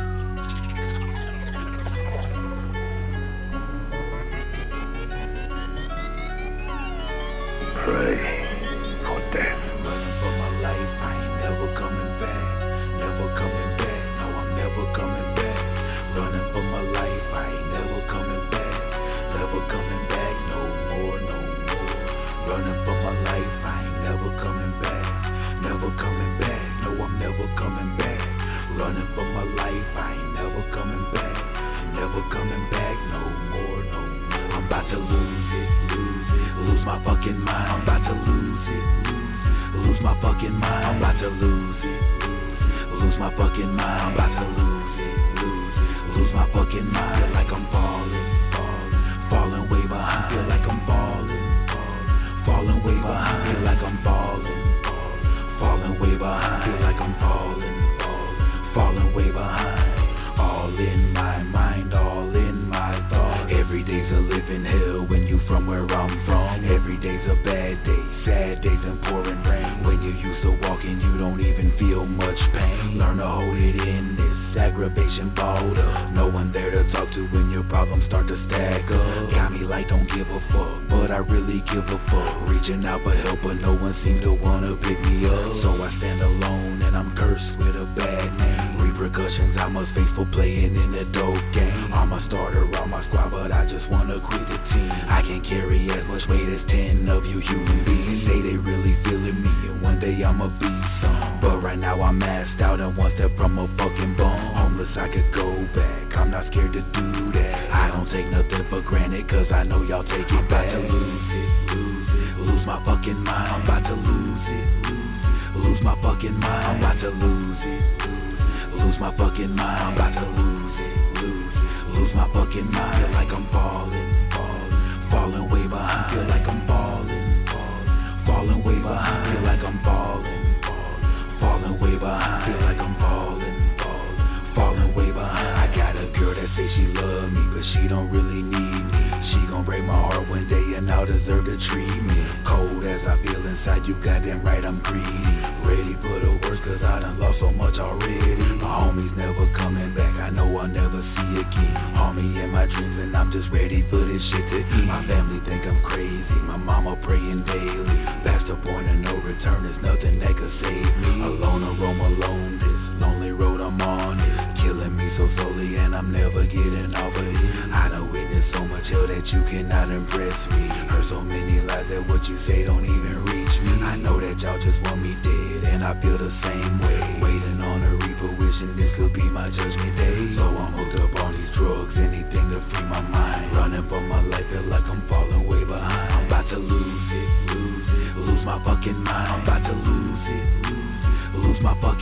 Pray for death. Running for my life, I ain't never coming back. Never coming back, no, I'm never coming back. Running for my life, I ain't never coming back. Never coming back, no more, no more. Running for my life, I ain't never coming back. Never coming back, no, I'm never coming back. Running for my life, I ain't never coming back. Never coming back, no more, no more. I'm about to lose it, lose it. Lose my fucking mind, I'm about to lose it, lose, lose my fucking mind, I'm about to lose it, lose, lose my fucking mind, I'm about to lose it, lose, lose my fucking mind, feel like I'm falling, falling, falling way behind, feel like I'm falling, falling, falling way behind, feel like I'm falling, falling, falling way behind, feel like I'm falling, falling, falling way behind, all in my mind, all in my thoughts, every day's a living hell when you from where I'm from. Every day's a bad day, sad days and pouring rain. When you used to walk and you don't even feel much pain. Learn to hold it in, this aggravation balled up. No one there to talk to when your problems start to stack up. Got me like don't give a fuck, but I really give a fuck. Reaching out for help, but no one seems to wanna pick me up. So I stand alone and I'm cursed with a bad name. Repercussions I must face for playing in the dope game. I'm a starter on my squad, but I just wanna quit the team. I can't carry as much weight as ten of you human beings. Say they really feeling me, and one day I'ma be some. But right now I'm masked out and one step from a fucking bum. Homeless, I could go back, I'm not scared to do that. I don't take nothing for granted, cause I know y'all take it back. I'm about to lose it, lose it, lose my fucking mind. I'm about to lose it, lose, lose my fucking mind. I'm about to lose it, lose, lose my fucking mind. I'm about to lose it, lose, lose my fucking mind. Feel like I'm falling, falling, falling way behind. Feel like I'm falling, falling, falling way behind. Feel like I'm falling, falling, falling way behind. Feel like I'm falling, falling, falling way behind. I got a girl that say she love me, but she don't really need me. She gon' break my heart one day and I'll deserve to treat me. Cold as I feel inside, you goddamn right I'm greedy. Ready for the worst cause I done lost so much already. My homies never coming back, I know I'll never see again. Homie in my dreams and I'm just ready for this shit to eat. My family think I'm crazy, my mama praying daily. Past the point of no return, there's nothing that could save me. Alone or roam alone, this lonely road I'm on is killing me so slowly and I'm never getting off of it. I done witnessed so much hell that you cannot impress me. Heard so many lies that what you say don't even reach me. I know that y'all just want me dead and I feel the same way. Waiting on a reaper, wishing this could be my judgment day. So I'm hooked up on these drugs, anything to free my mind. Running for my life, feel like I'm falling way behind. I'm about to lose it, lose it, lose my fucking mind. I'm about to lose it, lose, lose my fucking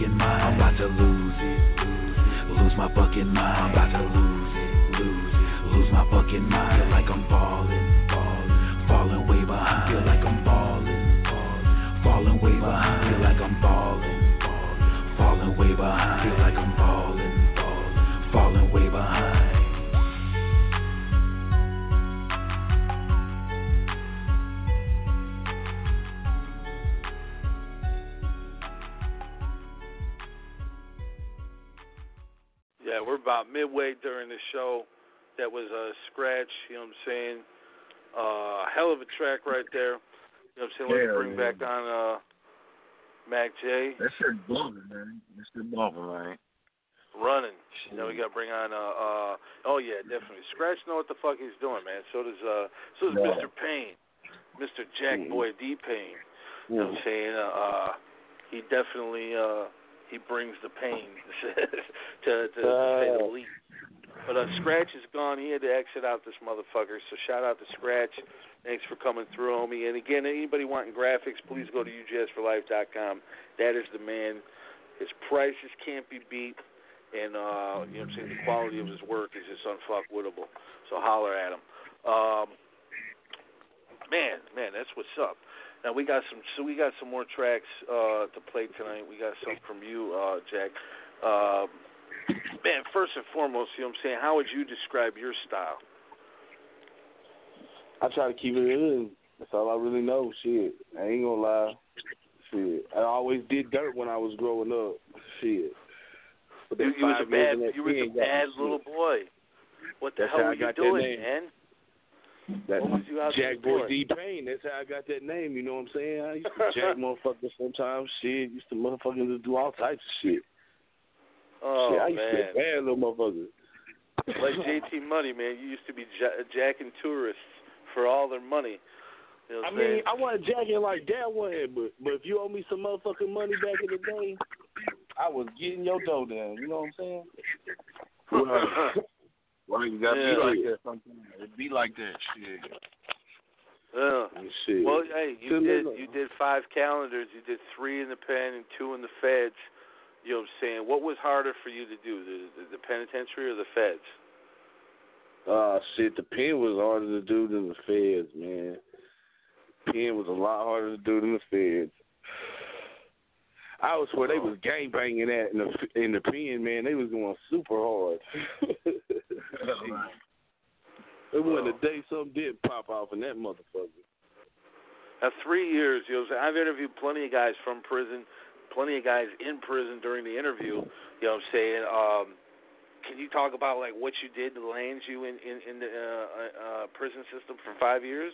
fucking mind. I'm about to lose it. Lose my fucking mind. I'm about to lose it. Lose it. Lose my fucking mind. Feel like I'm falling. Falling. Falling way behind. Feel like I'm falling. Falling. Falling way behind. Feel like I'm falling. Falling. Falling way behind. Feel like I'm falling. Falling. Falling way behind. Yeah, we're about midway during the show. That was a scratch, you know what I'm saying? Uh, hell of a track right there. You know what I'm saying? Let's Yeah, bring man. back on uh, Mac J. That shit bumping, man. That shit bumping, man. Running. You know, we got to bring on, uh, uh, oh, yeah, definitely. Scratch know what the fuck he's doing, man. So does, uh, so does Yeah. Mister Payne. Mister Jack Mhm. Boy D. Payne. You know what I'm saying? Uh, uh, he definitely, uh, he brings the pain, to, to, to say the least. But uh, Scratch is gone. He had to exit out this motherfucker. So shout out to Scratch. Thanks for coming through, homie. And again, anybody wanting graphics, please go to U J S for life dot com. That is the man. His prices can't be beat. And, uh, you know what I'm saying, the quality of his work is just unfuckwittable. So holler at him. Um, man, man, that's what's up. Now we got some, so we got some more tracks uh, to play tonight. We got some from you, uh, Jack. Uh, man, first and foremost, you know what I'm saying, how would you describe your style? I try to keep it in. That's all I really know. Shit, I ain't gonna lie. Shit, I always did dirt when I was growing up. Shit. But You, that you was five a bad, years in that you was a pen got bad me little shit. boy. What the That's hell how were I you got that doing, name. man? That What was you out there Jack Boy doing? D Payne. That's how I got that name. You know what I'm saying? I used to jack motherfuckers sometimes. Shit, used to motherfucking just do all types of shit. Oh, shit, I used man. to be a bad little motherfucker. Like J T Money, man. You used to be ja- jacking tourists for all their money. You know what I I'm mean, saying? I wasn't jacking like that one, but but if you owe me some motherfucking money back in the day, I was getting your dough down. You know what I'm saying? Well, well you gotta Yeah. be like that sometimes. It be like that, shit. Yeah. Shit. Well, hey, you Still did live you did five calendars. You did three in the pen and two in the feds. You know what I'm saying? What was harder for you to do, the the, the penitentiary or the feds? Uh, shit, the pen was harder to do than the feds, man. Pen was a lot harder to do than the feds. I was where they was gang banging at in the in the pen, man. They was going super hard. It wasn't a day something did pop off in that motherfucker. Now, three years. You know, what I'm saying? I've interviewed plenty of guys from prison, plenty of guys in prison during the interview. You know what I'm saying? Um, can you talk about like what you did to land you in in, in the uh, uh, prison system for five years?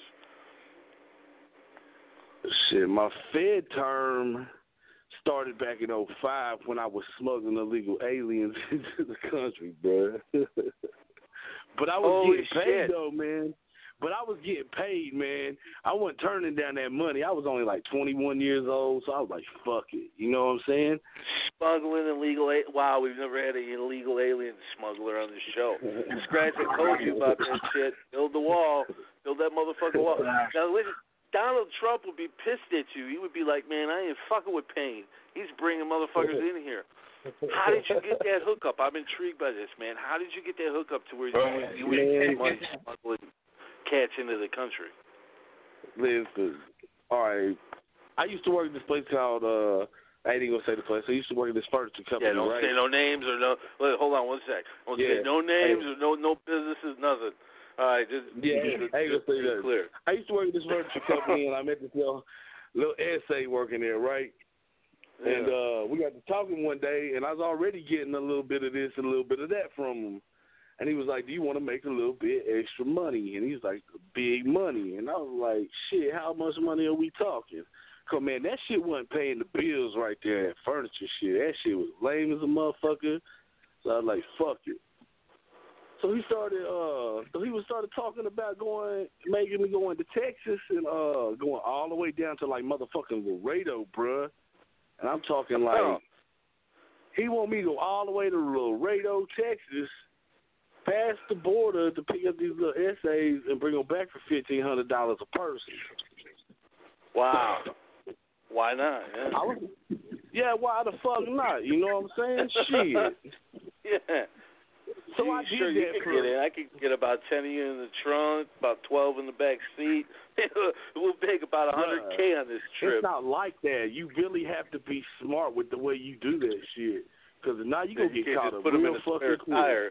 Shit, my Fed term started back in oh five when I was smuggling illegal aliens into the country, bro. But I was Holy getting paid, shit. though, man. But I was getting paid, man. I wasn't turning down that money. I was only like twenty-one years old, so I was like, fuck it. You know what I'm saying? Smuggling illegal a- wow, we've never had an illegal alien smuggler on the show. Scratch, I told you about that shit. Build the wall. Build that motherfucking wall. Now listen, Donald Trump would be pissed at you. He would be like, man, I ain't fucking with Payne. He's bringing motherfuckers in here. How did you get that hookup? I'm intrigued by this, man. How did you get that hookup to where you, you would get money smuggling cats into the country? Listen, all right. I used to work at this place called, uh, I ain't even going to say the place. I used to work at this furniture company, Yeah, don't right? say no names or no. Wait, hold on one sec. Don't Yeah. say no names Hey. or no no businesses, nothing. All right, just Yeah, just, I ain't just gonna say be that. clear. I used to work at this furniture company, and I met this little, little essay working there, right? Yeah. And uh, we got to talking one day, and I was already getting a little bit of this and a little bit of that from him. And he was like, do you want to make a little bit extra money? And he's like, big money. And I was like, shit, how much money are we talking? Because, man, that shit wasn't paying the bills right there, that furniture shit. That shit was lame as a motherfucker. So I was like, fuck it. So he started, uh, so he was started talking about going, making me go into Texas and uh, going all the way down to like motherfucking Laredo, bruh. And I'm talking like, Oh. he want me to go all the way to Laredo, Texas, past the border to pick up these little essays and bring them back for fifteen hundred dollars a person. Wow. Why not? Yeah. I was, Yeah, why the fuck not? You know what I'm saying? Shit. Yeah. So you, I did sure that you could for... get in. I could get about ten of you in the trunk, about twelve in the back seat. We'll make about one hundred K on this trip. It's not like that. You really have to be smart with the way you do that shit. Because now you're going to get caught up put them real in a fucking quick. tire.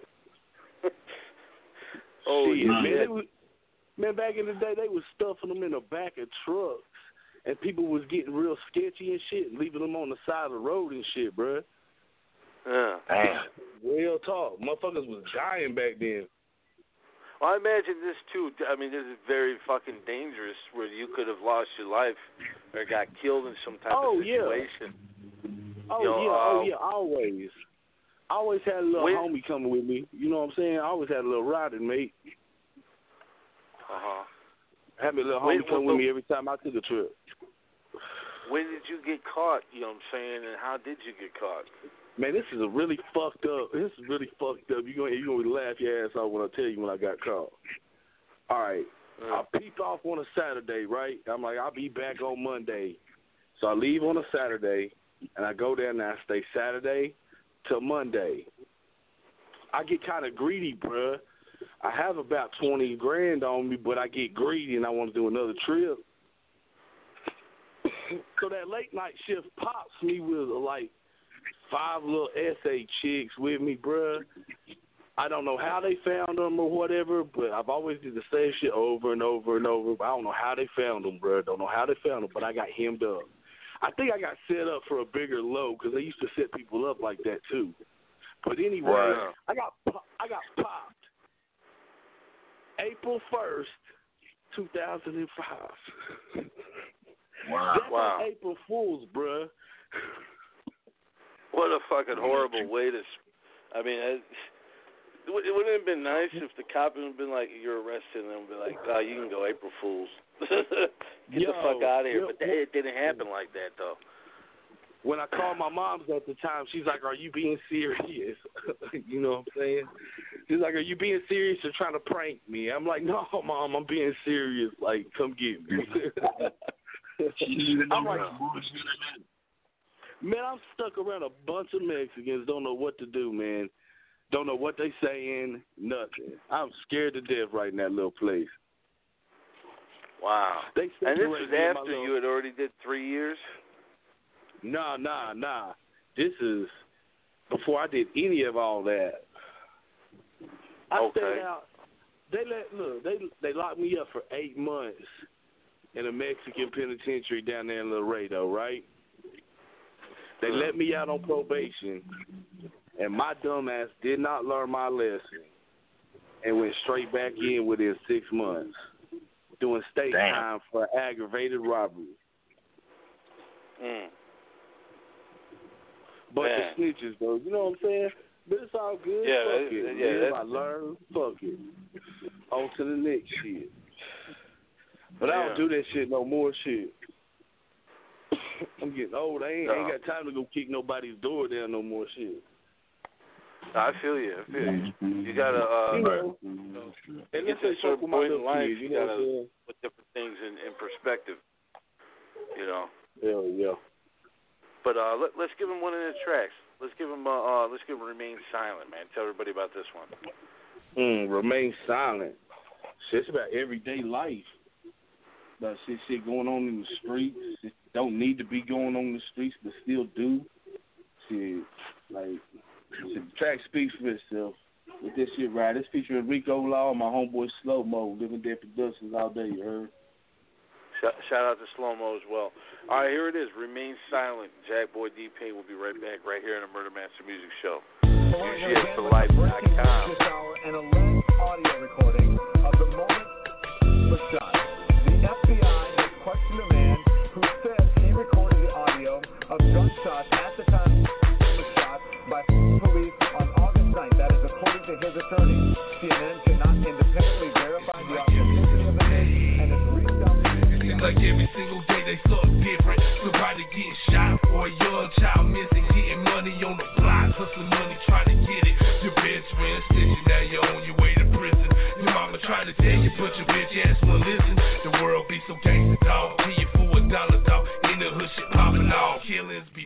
Oh, shit, yeah. man, they was, man, back in the day, they was stuffing them in the back of trucks. And people was getting real sketchy and shit, leaving them on the side of the road and shit, bruh. Yeah. Damn. Real talk. Motherfuckers was dying back then. Well, I imagine this, too. I mean, this is very fucking dangerous where you could have lost your life or got killed in some type oh, of situation. Yeah. Oh, you know, yeah. uh, oh, yeah. Always. I always had a little when, homie coming with me. You know what I'm saying? I always had a little riding mate. Uh-huh. Had me a little when, homie come when, with me every time I took a trip. When did you get caught, you know what I'm saying, and how did you get caught? Man, this is a really fucked up. This is really fucked up. You're going you're gonna laugh your ass off when I tell you when I got caught. All right. Mm. I peeped off on a Saturday, right? I'm like, I'll be back on Monday. So I leave on a Saturday, and I go there and I stay Saturday till Monday. I get kind of greedy, bruh. I have about twenty grand on me, but I get greedy and I want to do another trip. So that late night shift pops me with like five little S A chicks with me, bruh. I don't know how they found them or whatever, but I've always did the same shit over and over and over. But I don't know how they found them, bruh. Don't know how they found them, but I got hemmed up. I think I got set up for a bigger load because they used to set people up like that too. But anyway, right. I got I got popped April first, two thousand five. Wow. That's wow. like April Fool's, bruh. What a fucking horrible way to... I mean, it, it wouldn't it have been nice if the cop would have been like, you're arrested, and then be like, oh, you can go April Fool's. Get yo, the fuck out of here. Yo, but it didn't happen like that, though. When I called my mom's at the time, she's like, are you being serious? You know what I'm saying? She's like, are you being serious or trying to prank me? I'm like, no, Mom, I'm being serious. Like, come get me. I'm like, man, I'm stuck around a bunch of Mexicans, don't know what to do, man. Don't know what they saying, nothing. I'm scared to death right in that little place. Wow. They and this was after little... you had already did three years? Nah, nah, nah. This is before I did any of all that. I okay. stayed out. They let look. They they locked me up for eight months in a Mexican penitentiary down there in Laredo, right? They let me out on probation, and my dumb ass did not learn my lesson and went straight back in within six months, doing state Damn. time for aggravated robbery. Mm. Bunch Man. of snitches, though. You know what I'm saying? But it's all good. Yeah, fuck that, it. yeah. If That... I learn, fuck it. On to the next shit. But yeah. I don't do that shit no more shit. I'm getting old. I ain't, no. ain't got time to go kick nobody's door down no more shit. I feel you. I feel you. You gotta, uh, you know, you know and get to a certain point in life, you, you gotta put different things in, in perspective. You know. Hell yeah. But uh, let, let's give him one of the tracks. Let's give him. Uh, uh, let's give him "Remain Silent," man. Tell everybody about this one. Mm, Remain Silent. Shit's about everyday life. About shit, shit going on in the streets. It don't need to be going on in the streets, but still do. Shit, like shit, the track speaks for itself. With this shit right, it's featuring Rico Law and my homeboy Slow Mo, Living Dead Productions all day. You heard? Shout, shout out to Slow Mo as well. All right, here it is. Remain Silent. Jack Boy D-Pain will be right back right here in the Murder Master Music Show. U G S for life dot com. An alleged audio recording of the moment was shot. The F B I has questioned a man who says he recorded the audio of gunshots at the time he was shot by police on August ninth. That is according to his attorney. C N N cannot independently verify the authenticity of the case and has reached out to the Seems like every single day they look different. Somebody getting shot or a young child missing, getting money on the block, hustling money, trying to get it. Your best friend stitching, now you're on your way to prison. Your mama trying to tell you, but your bitch ass won't listen. The world be so gangsta, dog. Kill you for a dollar, dog. In the hood, shit popping off. Killings be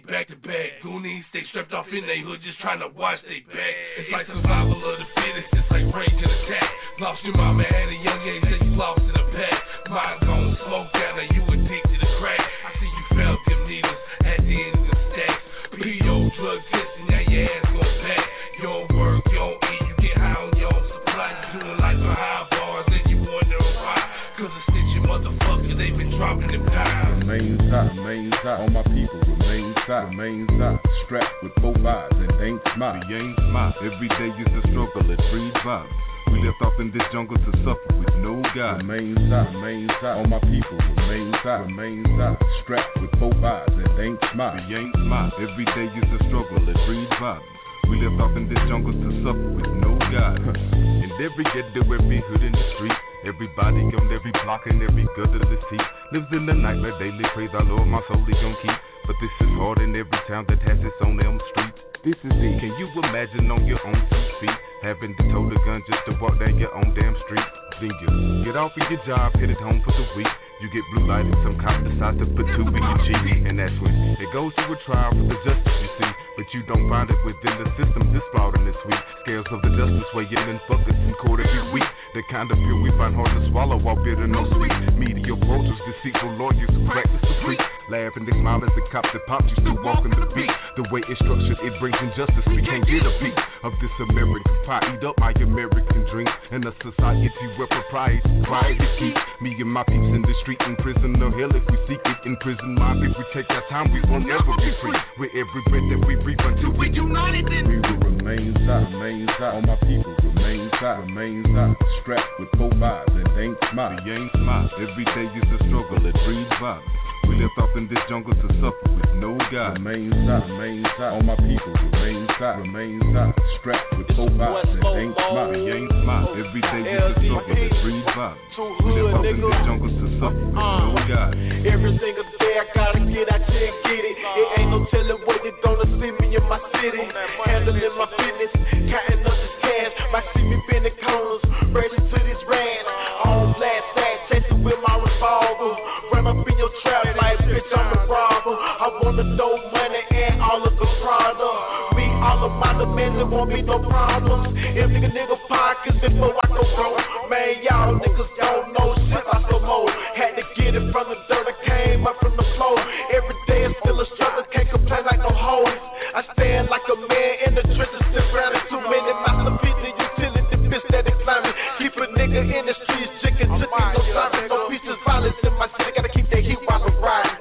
back to back. Goonies, they strapped off in they hood just trying to watch they back. It's like survival of the fittest, it's like range and attack. Lost your mama at a young age, then you lost in the pack. Mind gone, smoke down, now you addicted to crack. I see you felt them needles at the end of the stacks. P O drug testing, now your ass gon' pack. You don't work, you don't eat, you get high on your own supply. You doing life for high bars, then you wondering why. Cause a stitching motherfucker, they been dropping them piles. Remain side, remain side, all my people remain side, remain side. Strapped with four vibes and they ain't smart. We ain't smart. Every day is a struggle, it breeds vibes. We left off in this jungle to suffer with no God. Remain side, remain side, all my people remain side, remain side. Strapped with four vibes and they ain't smart. We ain't smart. Every day is a struggle, it breeds vibes. We left off in this jungle to suffer with no God. In every ghetto, every hood in the street, everybody on every block and every gutter this heat lives in the nightmare daily. Praise our Lord, my soul he gon' keep. But this is hard in every town that has its own Elm Street. This is it. Can you imagine on your own two feet having to tote a gun just to walk down your own damn street? Then you get off of your job, headed home for the week. You get blue lighted, some cop decides to put two in your G, and that's when it goes to a trial for the justice you see. But you don't find it within the system, this flawed and this weak. Scales of the justice weighing in buckets in court every week. The kind of pill we find hard to swallow while bitter no sweet. Media vultures, deceitful lawyers who practice the freak. Laugh and they smile as the cops that pop you still walking the beat. The way it's structured, it brings injustice. We can't get a piece of this American pie. Eat up my American dream in a society where propriety quiet to keep me and my peace in the street, in prison or hell if we seek it. In prison mind, if we take our time, we won't ever be free. With every breath that we breathe until we united, then we will remain side, remain side. All my people remain side, remain side. Strapped with four vibes and they ain't smart. We ain't smart. Every day is a struggle, it breeds vibes. We left off in this jungle to suffer with no God. Remain side, remain side. All my people remain side, remain side. Strapped with four vibes and they ain't smart. We ain't smart. Every day is a struggle, it breeds vibes. We left off in this jungle to suffer with no God. Every single day I gotta get out there and get it. It ain't no telling when you're gonna see me in my city. Handling my business, counting up this cash. Might see me bending corners, racing to this rand. On blast, fast, chasing with my revolver. Run up in your trap like, bitch, I'm a robber. I wanna throw money and all of the product. Me, all of my demands, there won't be no problems. If nigga nigga pockets before I go broke. Man, y'all niggas don't know shit about some more. Had to get it from the dirt, I came up from the floor. Every day is still a struggle, can't complain like no hoes. I stand like a man in the trenches, still grounded. Too many masterpieces, the utility, bitch that they climbing. Keep a nigga in the streets, chicken, chicken, no sirens, no pieces, violence in my city. Gotta keep that heat while I'm riding.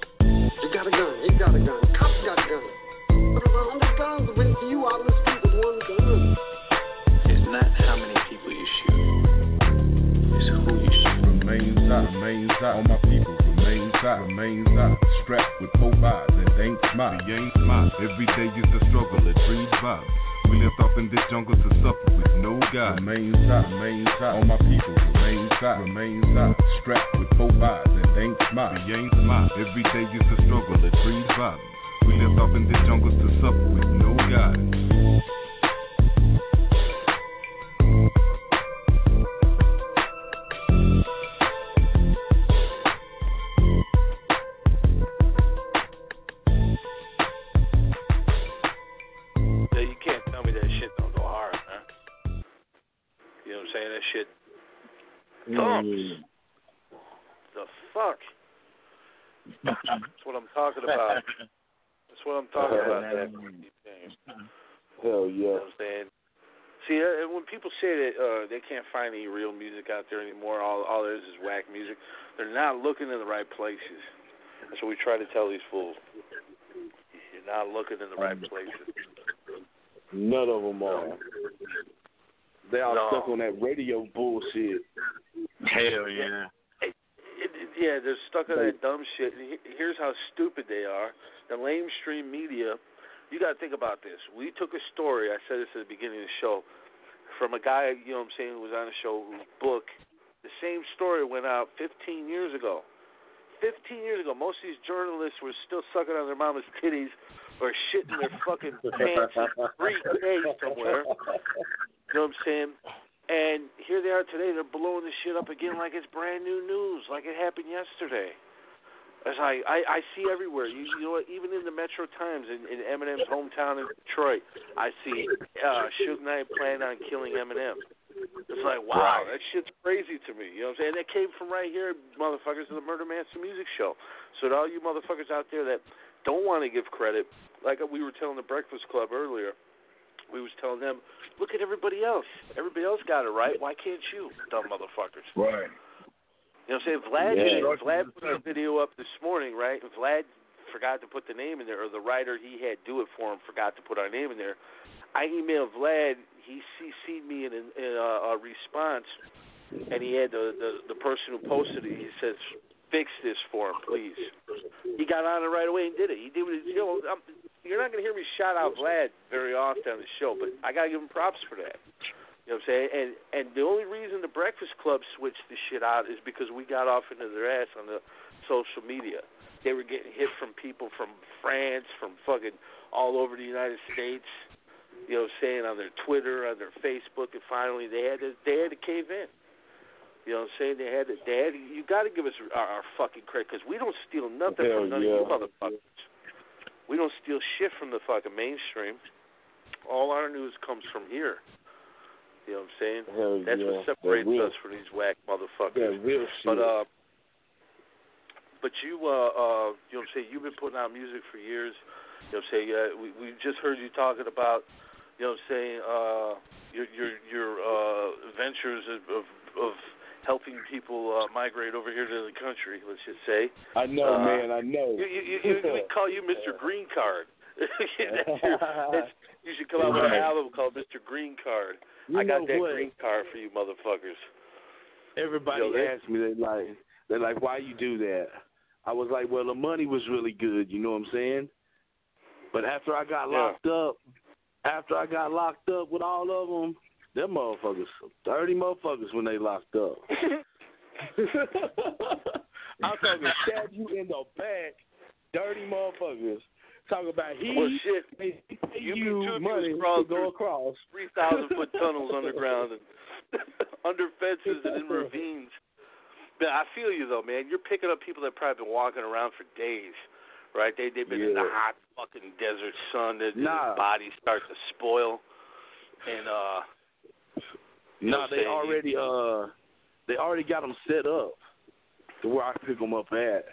You got a gun, you got a gun, cops got a gun. But around one hundred thousand went to you out in the street with one gun. It's not how many people you shoot, it's who you shoot. Remain side, remain side, all my people remain side, remain side. Strapped with four vibes and they ain't smart. We ain't smart. Every day is a struggle, it breeds vibes. We left off in this jungle to suffer with no God. Remain side, remain side, all my people remain side, remain side. Strapped with four vibes and they ain't smart. We ain't smart. Every day is a struggle, it breeds vibes. We left off in this jungle to suffer with no God. Saying that shit thumps. Mm. The fuck? That's what I'm talking about. That's what I'm talking about. That Hell yeah. You know what I'm saying? See, uh, when people say that uh, they can't find any real music out there anymore, all all there is is whack music, they're not looking in the right places. That's what we try to tell these fools. You're not looking in the right places. None of them are. They all no. stuck on that radio bullshit. Hell yeah. It, it, it, yeah, they're stuck on that dumb shit. Here's how stupid they are. The lamestream media, you got to think about this. We took a story, I said this at the beginning of the show, from a guy, you know what I'm saying, who was on the show, whose book, the same story went out fifteen years ago. fifteen years ago, most of these journalists were still sucking on their mama's titties or shitting their fucking pants in three days somewhere. You know what I'm saying? And here they are today. They're blowing this shit up again like it's brand new news, like it happened yesterday. It's like I, I see everywhere. You, you know what? Even in the Metro Times, in, in Eminem's hometown in Detroit, I see uh, Suge Knight planning on killing Eminem. It's like, wow, that shit's crazy to me. You know what I'm saying? That came from right here, motherfuckers, in the Murder Master Music Show. So to all you motherfuckers out there that don't want to give credit, like we were telling the Breakfast Club earlier, we was telling them, look at everybody else. Everybody else got it right. Why can't you, dumb motherfuckers? Right. You know what I'm saying? Vlad, Yeah. Vlad put a video up this morning, right? And Vlad forgot to put the name in there, or the writer he had do it for him forgot to put our name in there. I emailed Vlad. He C C'd me in, a, in a, a response, and he had the, the, the person who posted it. He says, fix this for him, please. He got on it right away and did it. He did what, you know, I'm, you're not going to hear me shout out Vlad very often on the show, but I got to give him props for that. You know what I'm saying? And and the only reason the Breakfast Club switched the shit out is because we got off into their ass on the social media. They were getting hit from people from France, from fucking all over the United States. You know what I'm saying? On their Twitter, on their Facebook, and finally they had to they had to cave in. You know what I'm saying? They had to. They had to, you got to give us our, our fucking credit because we don't steal nothing Hell from none yeah. of you motherfuckers. We don't steal shit from the fucking mainstream. All our news comes from here. You know what I'm saying? Hell That's yeah. what separates That real- us from these whack motherfuckers. That real shit. But uh, but you uh, uh, you know what I'm saying? You've been putting out music for years. You know what I'm saying? Uh, we we just heard you talking about, you know what I'm saying? Uh, your your your uh ventures of of, of helping people uh, migrate over here to the country. Let's just say. I know, Uh, man. I know. You, you, you, you, we call you Mister Green Card. that's your, that's, you should come out with an album called Mister Green Card. You I got know that what? green card for you motherfuckers. Everybody Yo, they- asked me, they like, they're like, why you do that? I was like, well, the money was really good, you know what I'm saying? But after I got Yeah. locked up, after I got locked up with all of them, them motherfuckers, thirty motherfuckers when they locked up. I'm talking stab you in the back, dirty motherfuckers. Talk about he, Well, shit. they pay You, you, you money was crawling to go through across. three thousand foot tunnels underground and under fences and in ravines. But I feel you though, man. You're picking up people that probably been walking around for days, right? They they've been in the Yeah. hot fucking desert sun. Their, Nah. their bodies start to spoil, and uh. You know No, what I'm they saying? already uh, they already got them set up to where I can pick them up at.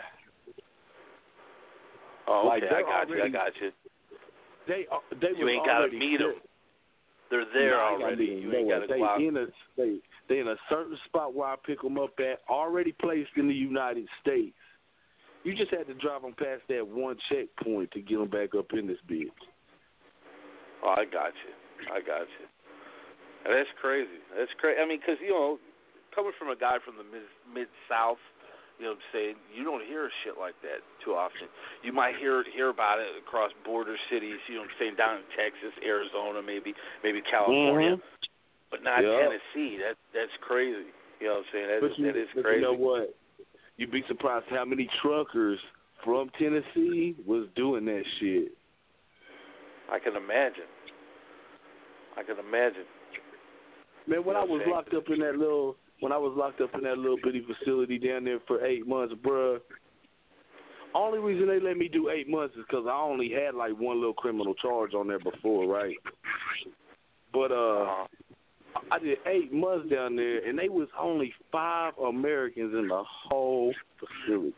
Oh, Like, okay. I they're got you. I already- got you. They uh, they You was ain't gotta already meet 'em. set. They're there Nah, I ain't gotta already. meet 'em. You No ain't way. got to they go out. in a they they in a certain spot where I pick them up at, already placed in the United States. You just had to drive them past that one checkpoint to get them back up in this bitch. Oh, I got you. I got you. And that's crazy. That's crazy. I mean, because, you know, coming from a guy from the mid, mid-South, you know what I'm saying, you don't hear shit like that too often. You might hear hear about it across border cities, you know what I'm saying, down in Texas, Arizona, maybe maybe California, Mhm. but not Yeah. Tennessee. That That's crazy. You know what I'm saying? That But is, you, that is but crazy. you know what? You'd be surprised how many truckers from Tennessee was doing that shit. I can imagine. I can imagine. Man, when You know I what was I'm saying? locked up in that little, when I was locked up in that little bitty facility down there for eight months, bruh, only reason they let me do eight months is because I only had like one little criminal charge on there before, right? But uh, I did eight months down there, and they was only five Americans in the whole facility,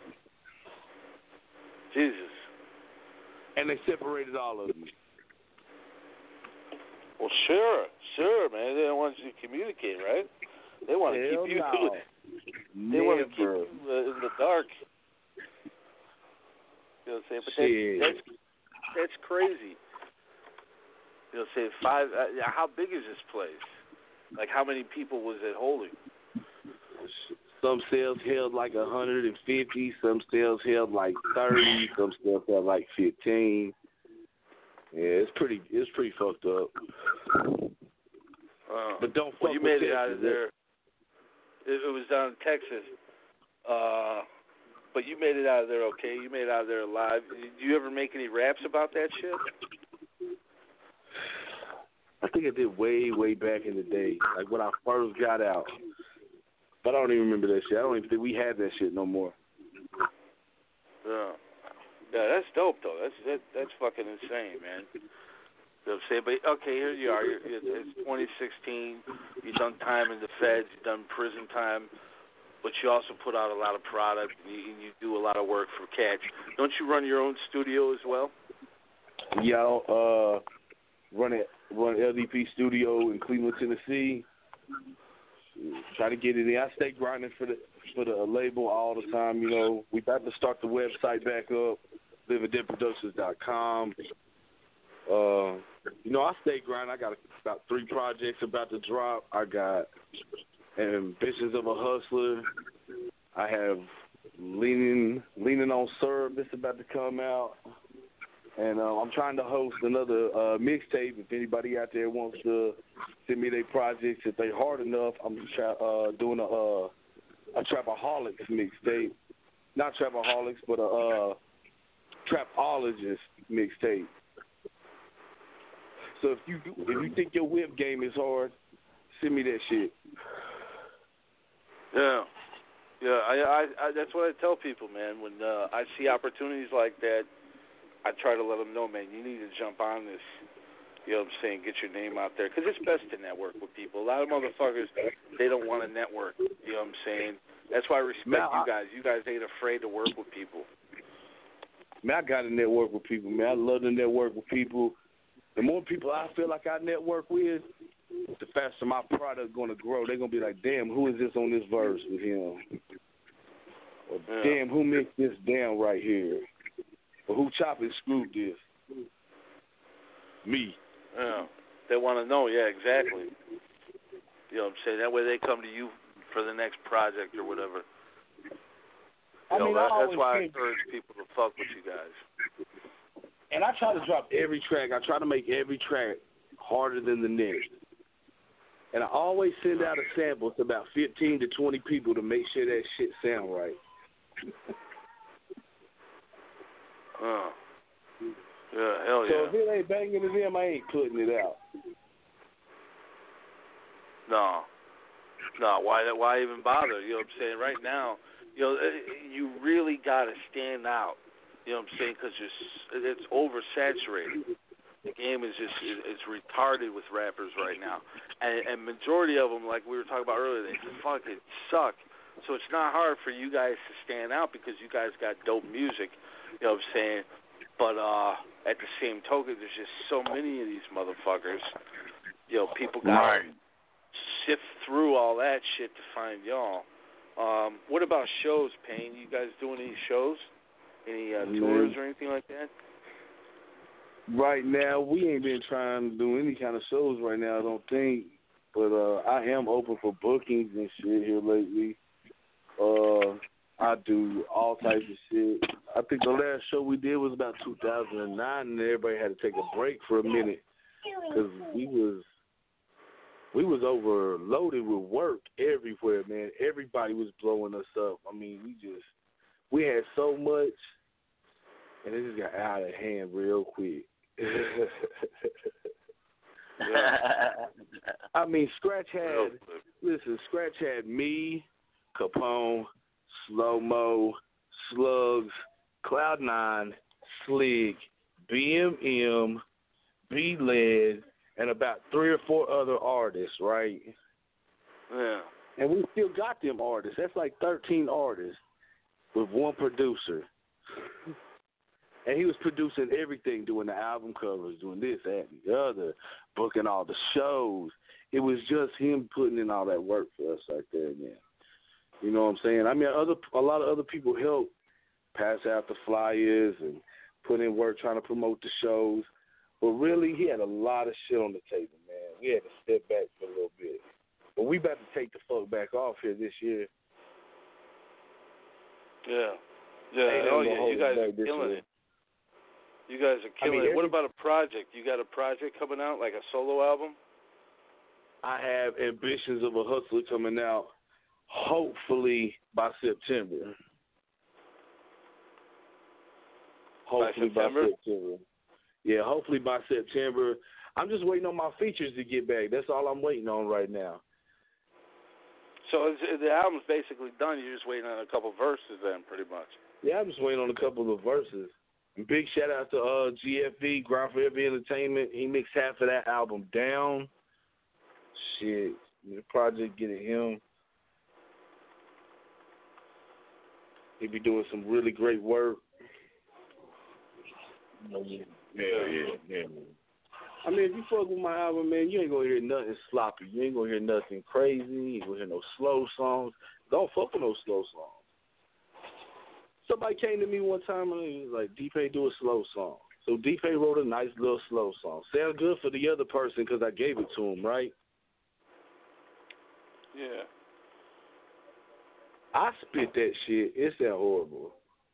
Jesus. and they separated all of me. Well, sure, sure, man. They don't want you to communicate, right? They want to Hell keep you. no. They want to keep Never. you uh, in the dark. You know what I'm saying? But Shit. that's, that's that's crazy. You know what I'm saying? Five. Uh, how big is this place? Like, how many people was it holding? Some cells held like a hundred and fifty. Some cells held like thirty. Some cells held like fifteen. Yeah, it's pretty. It's pretty fucked up. Uh, But don't well, fuck you with made it out of Texas. there. It, it was down in Texas. Uh, but you made it out of there okay. You made it out of there alive. Did you ever make any raps about that shit? I think I did way, way back in the day, like when I first got out. But I don't even remember that shit. I don't even think we had that shit no more. Yeah. Yeah, that's dope though. That's that, that's fucking insane, man. You know what I'm saying? But okay, here you are. You're, it's twenty sixteen. You've done time in the feds. You've done prison time. But you also put out a lot of product. And you, and you do a lot of work for cats. Don't you run your own studio as well? Yeah, I uh, run it. Run L D P Studio in Cleveland, Tennessee. Try to get it in. I stay grinding for the for the label all the time. You know, we about to start the website back up. live a dead productions dot com. Uh, you know, I stay grinding. I got about three projects about to drop. I got Ambitions of a Hustler. I have Leaning Leaning on Serve that's about to come out. And uh, I'm trying to host another uh, mixtape. If anybody out there wants to send me their projects, if they hard enough, I'm try, uh, doing a, uh, a Trapaholics mixtape. Not Trapaholics, but a uh, Trapologist mixtape. So if you do, if you think your whip game is hard, send me that shit. Yeah, yeah. I, I, I that's what I tell people, man. When uh, I see opportunities like that, I try to let them know, man. You need to jump on this. You know what I'm saying? Get your name out there, because it's best to network with people. A lot of motherfuckers, they don't want to network. You know what I'm saying? That's why I respect man, you guys. You guys ain't afraid to work with people. Man, I got to network with people, man. I love to network with people. The more people I feel like I network with, the faster my product going to grow. They're going to be like, damn, who is this on this verse with him? Or, Yeah. damn, who mixed this down right here? Or who chopped and screwed this? Me. Yeah. They want to know, yeah, exactly. You know what I'm saying? That way they come to you for the next project or whatever. You I know, mean, that, I that's why I think, encourage people to fuck with you guys. and I try to drop every track. I try to make every track harder than the next. And I always send out a sample to about fifteen to twenty people to make sure that shit sound right. Oh. Yeah, hell So yeah. if it ain't banging to them, I ain't putting it out. No. No, why why even bother? You know what I'm saying? Right now, you know, you really got to stand out. You know what I'm saying? Because it's oversaturated. The game is just, it's retarded with rappers right now. And, and majority of them, like we were talking about earlier, they fucking suck. So it's not hard for you guys to stand out because you guys got dope music. You know what I'm saying? But uh, at the same token, there's just so many of these motherfuckers. You know, people got to sift through all that shit to find y'all. Um, what about shows, Payne? You guys doing any shows? Any uh, tours or anything like that? Right now, we ain't been trying to do any kind of shows right now, I don't think. But uh, I am open for bookings and shit here lately. Uh, I do all types of shit. I think the last show we did was about two thousand nine, and everybody had to take a break for a minute because we was we was overloaded with work everywhere, man. Everybody was blowing us up. I mean, we just we had so much, and it just got out of hand real quick. I mean, Scratch had, listen, Scratch had me, Capone, Slow Mo, Slugs, Cloud Nine, Slick, B M M, B-Led, and about three or four other artists, right? Yeah. And we still got them artists. That's like thirteen artists with one producer. And he was producing everything, doing the album covers, doing this, that, and the other, booking all the shows. It was just him putting in all that work for us right there, man. You know what I'm saying? I mean, other a lot of other people helped pass out the flyers and put in work trying to promote the shows. But really, he had a lot of shit on the table, man. We had to step back for a little bit. But we about to take the fuck back off here this year. Yeah. Yeah. Oh, yeah. You guys are killing it. You guys are killing I mean, it. What about a project? You got a project coming out, like a solo album? I have Ambitions of a Hustler coming out, hopefully by September. Hopefully by September? by September. Yeah, hopefully by September. I'm just waiting on my features to get back. That's all I'm waiting on right now. So it's, the album's basically done. You're just waiting on a couple verses then, pretty much. Yeah, I'm just waiting on a couple of verses. Big shout out to uh, G F E, Ground for Every Entertainment. He mixed half of that album down. Shit, the project getting him. He be doing some really great work. Yeah, yeah, yeah. I mean, if you fuck with my album, man, you ain't gonna hear nothing sloppy. You ain't gonna hear nothing crazy. You ain't gonna hear no slow songs. Don't fuck with no slow songs. Somebody came to me one time and he was like, D-Pay, do a slow song. So D-Pay wrote a nice little slow song. Sound good for the other person because I gave it to him, right? Yeah. I spit that shit. It sound horrible.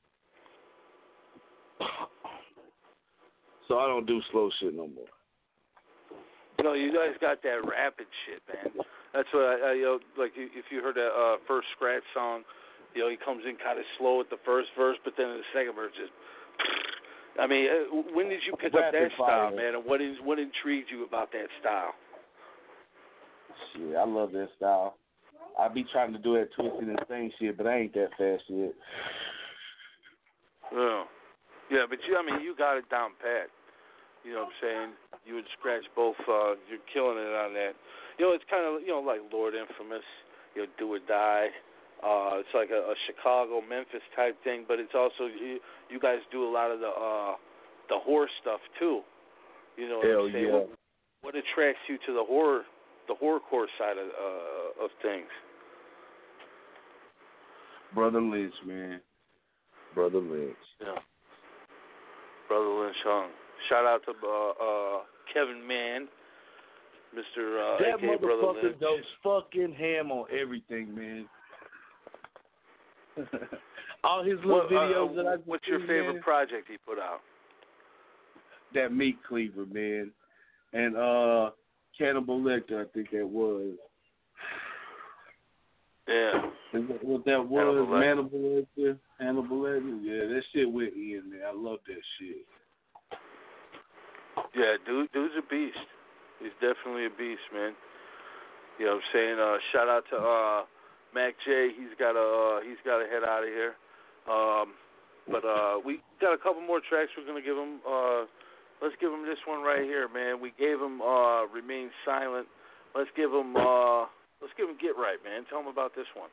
So I don't do slow shit no more. No, you guys got that rapid shit, man. That's what I, I you know, like if you heard that uh, first Scratch song, you know, he comes in kind of slow at the first verse, but then in the second verse, just. I mean, when did you pick up that style, man? And what is what intrigued you about that style? Shit, I love that style. I be trying to do that twisting and same shit, but I ain't that fast yet. Oh, yeah, but you, I mean, you got it down pat. You know what I'm saying? You would Scratch both. Uh, you're killing it on that. You know, it's kind of, you know, like Lord Infamous, you know, Do or Die. Uh, it's like a, a Chicago, Memphis type thing, but it's also, you, you guys do a lot of the uh, the horror stuff, too. You know what Hell I'm saying? yeah. What, what attracts you to the horror, the horrorcore side of, uh, of things? Brother Lynch, man. Brother Lynch. Yeah. Brother Lynch Hung. Shout out to uh, uh, Kevin Mann, Mister Uh, that A K A Brother motherfucker Lynch. goes fucking ham on everything, man. All his little What, videos uh, that I What's your see, favorite man, project he put out? that Meat Cleaver, man. And uh Cannibal Lecter, I think that was. Yeah. Is that what that was? Hannibal Lecter. Hannibal Lecter? Hannibal Lecter? Yeah, that shit went in, man. I love that shit. Yeah, dude, dude's a beast. He's definitely a beast, man. You know what I'm saying? Uh, shout out to uh, Mac J. He's got a uh, he's got to head out of here. Um, but uh, we got a couple more tracks we're gonna give him. Uh, let's give him this one right here, man. We gave him uh, Remain Silent. Let's give him uh, let's give him Get Right, man. Tell him about this one.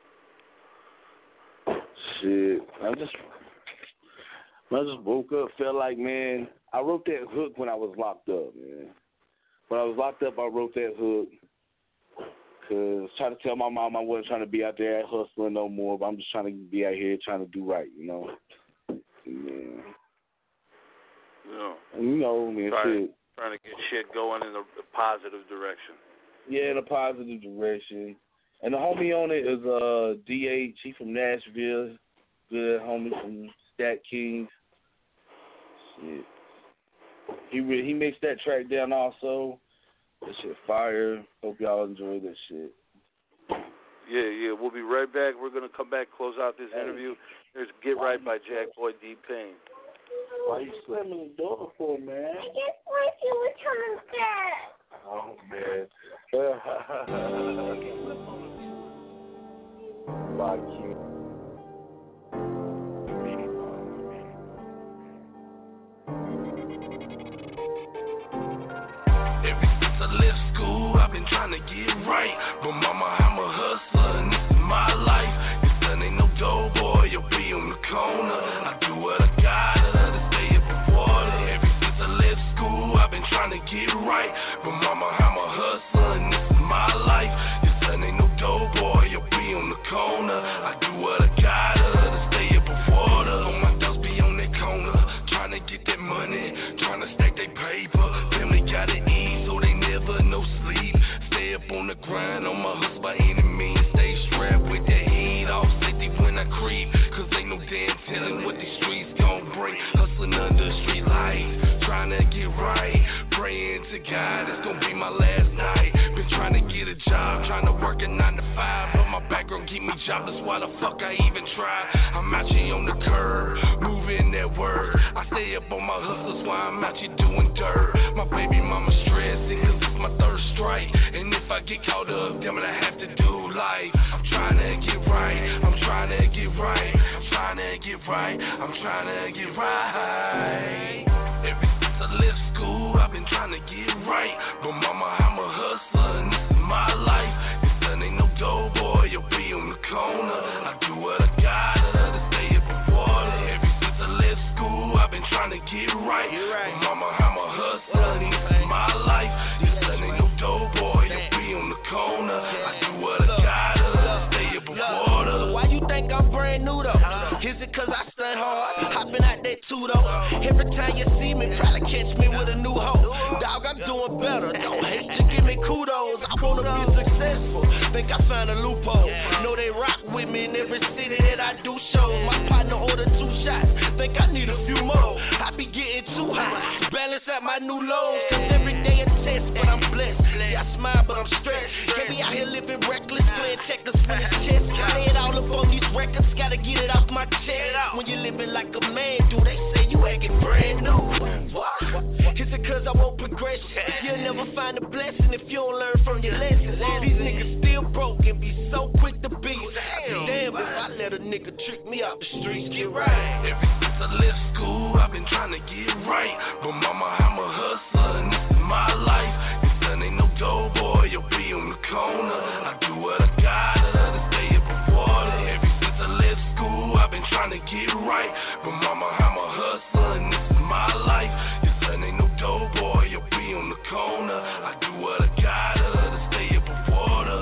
Shit, I just I just woke up, felt like, man, I wrote that hook when I was locked up, man. When I was locked up, I wrote that hook. Cause trying to tell my mom I wasn't trying to be out there hustling no more, but I'm just trying to be out here trying to do right, you know. Yeah. Yeah. And you know, man, trying, shit. trying to get shit going in a positive direction. Yeah, in a positive direction. And the homie on it is uh D H. He from Nashville. Good homie from Stat Kings. Shit. He re- he mixed that track down also. That shit fire. Hope y'all enjoy that shit. Yeah, yeah. We'll be right back. We're gonna come back, close out this interview. There's Get Right by Jack Boy D Payne. Why you slamming the door for, man? I just want you to come Oh, back. man. Like you. Left school, I've been trying to get right. But mama, I'm a hustler and this is my life. Your son ain't no dope boy, you'll be on the corner. I do what I gotta to stay up with water. Ever since I left school, I've been trying to get right. But mama, I'm a hustler and this is my life. Your son ain't no dope boy, you'll be on the corner. I do what I gotta to stay up with water. All my dogs be on that corner, trying to get that money, trying to stack that paper. Family gotta eat, so they never no sleep. Stay up on the grind, on my hustle by any means. Stay strapped with that heat, off safety when I creep. Cause ain't no damn telling what these streets gon' bring. Hustling under street lights, trying to get right. Praying to God, it's gon' be my last night. Been trying to get a job, trying to work a nine to five. But my background keep me jobless, why the fuck I even try? I'm out here on the curb, moving that word. I stay up on my hustles while I'm out here doing dirt. My baby mama stressing, cause it's my my third strike. And if I get caught up, damn it, I have to do life. I'm trying to get right, I'm trying to get right, I'm trying to get right, I'm trying to get right. Ever since I left school, I've been trying to get right. But mama, I'm a hustler, and this is my life. Your son ain't no dough boy, you'll be on the corner. I do what I gotta to stay above water. Ever since I left school, I've been trying to get right. But mama, I'm a hustler, and this is my life. Your son ain't no dough boy, you'll be on the corner. I do what I gotta to stay above water. Why you think I'm brand new though? Is it cause I stunt hard? Hopping out that two though. Every time you see me, try to catch me with a new hoe. Dog, I'm doing better. Don't hate to give me kudos. I wanna be successful. Think I found a loophole. Know they rock with me in every city that I do shows. My partner ordered two shots. Think I need a few more. I be getting too high. Balance out my new lows. Cause every day a test, but I'm blessed. Yeah, I smile, but I'm stressed. Can't be out here living reckless, playing checkers when it's chess. Lay it all up on these records. Gotta get it off my chest. When you living like a man, do they say you acting brand new? What? Is it cause I want progression? You'll never find a blessing if you don't learn from your lessons. These niggas still broke and be so quick to beat. Damn, if I let a nigga trick me out the streets, get right. Ever since I left school, I've been trying to get right. But mama, I'm a hustler, and this is my life. Your son ain't no dough boy, you'll be on the corner. I do what I gotta to stay above water. Ever since I left school, I've been trying to get right. But mama, I'm a hustler, and this is my life. Your son ain't no dough boy, you'll be on the corner. I do what I gotta to stay above water.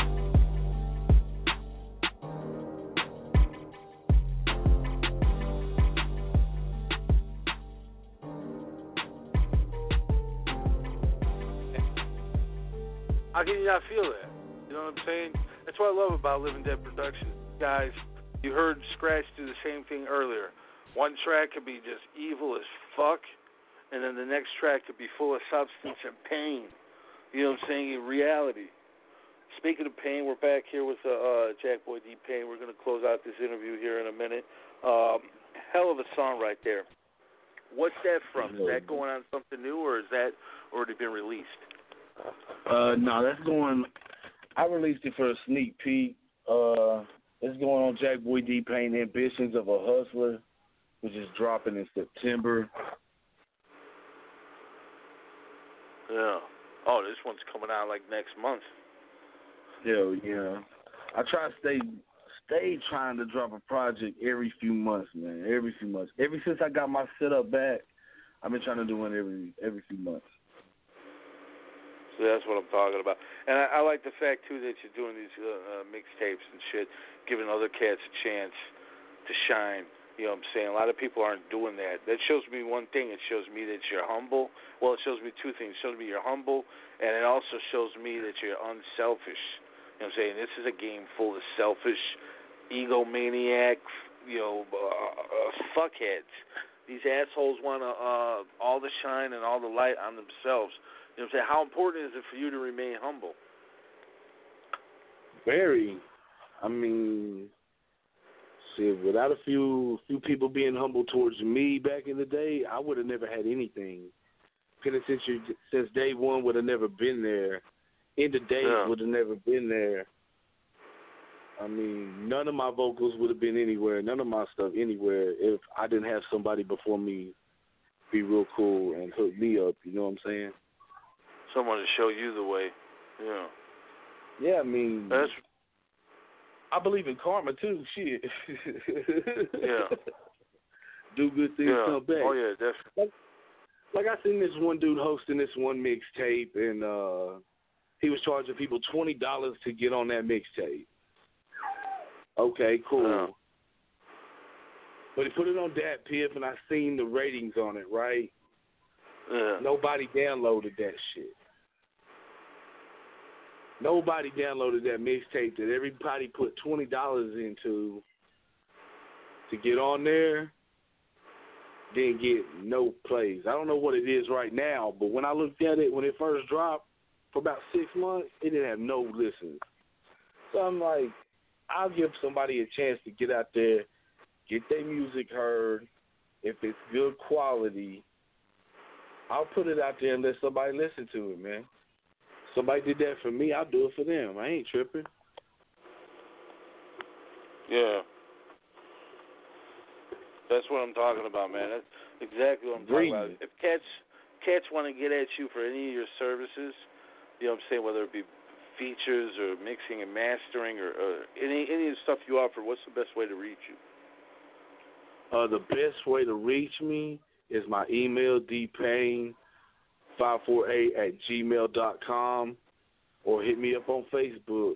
How can you not feel that? You know what I'm saying? That's what I love about Living Dead Productions. Guys, you heard Scratch do the same thing earlier. One track could be just evil as fuck, and then the next track could be full of substance and pain. You know what I'm saying? In reality. Speaking of pain, we're back here with uh, uh, Jack Boy D-Pain. We're going to close out this interview here in a minute. Um, hell of a song right there. What's that from? Is that going on something new, or is that already been released? Uh, no, that's going. I released it for a sneak peek. Uh, it's going on Jack Boy D-Pain, Ambitions of a Hustler, which is dropping in September. Yeah. Oh, this one's coming out like next month. Hell yeah. I try to stay stay trying to drop a project every few months, man. Every few months. Ever since I got my setup back, I've been trying to do one every every few months. So that's what I'm talking about. And I, I like the fact, too, that you're doing these uh, uh, mixtapes and shit, giving other cats a chance to shine. You know what I'm saying? A lot of people aren't doing that. That shows me one thing. It shows me that you're humble. Well, it shows me two things. It shows me you're humble, and it also shows me that you're unselfish. You know what I'm saying? This is a game full of selfish, egomaniac, you know, uh, uh, fuckheads. These assholes want to, uh, all the shine and all the light on themselves. You know what I'm saying? How important is it for you to remain humble? Very. I mean, shit, without a few few people being humble towards me back in the day, I would have never had anything. Penitentiary since day one would have never been there. End of days yeah. would have never been there. I mean, none of my vocals would have been anywhere, none of my stuff anywhere if I didn't have somebody before me be real cool and hook me up, you know what I'm saying? Someone to show you the way. Yeah. Yeah, I mean, That's, I believe in karma too. Shit. yeah. Do good things, yeah. come back. Oh yeah, definitely. Like, like I seen this one dude hosting this one mixtape, and uh, he was charging people twenty dollars to get on that mixtape. Okay, cool. Yeah. But he put it on Dat Piff, and I seen the ratings on it, right? Yeah. Nobody downloaded that shit. Nobody downloaded that mixtape that everybody put twenty dollars into to get on there, didn't get no plays. I don't know what it is right now, but when I looked at it, when it first dropped, for about six months, it didn't have no listens. So I'm like, I'll give somebody a chance to get out there, get their music heard. If it's good quality, I'll put it out there and let somebody listen to it, man. Somebody did that for me, I'll do it for them. I ain't tripping. Yeah. That's what I'm talking about, man. That's exactly what I'm talking about. If cats cats want to get at you for any of your services, you know what I'm saying, whether it be features or mixing and mastering or, or any any of the stuff you offer, what's the best way to reach you? Uh, the best way to reach me is my email, d payne five four eight at gmail dot com, or hit me up on Facebook.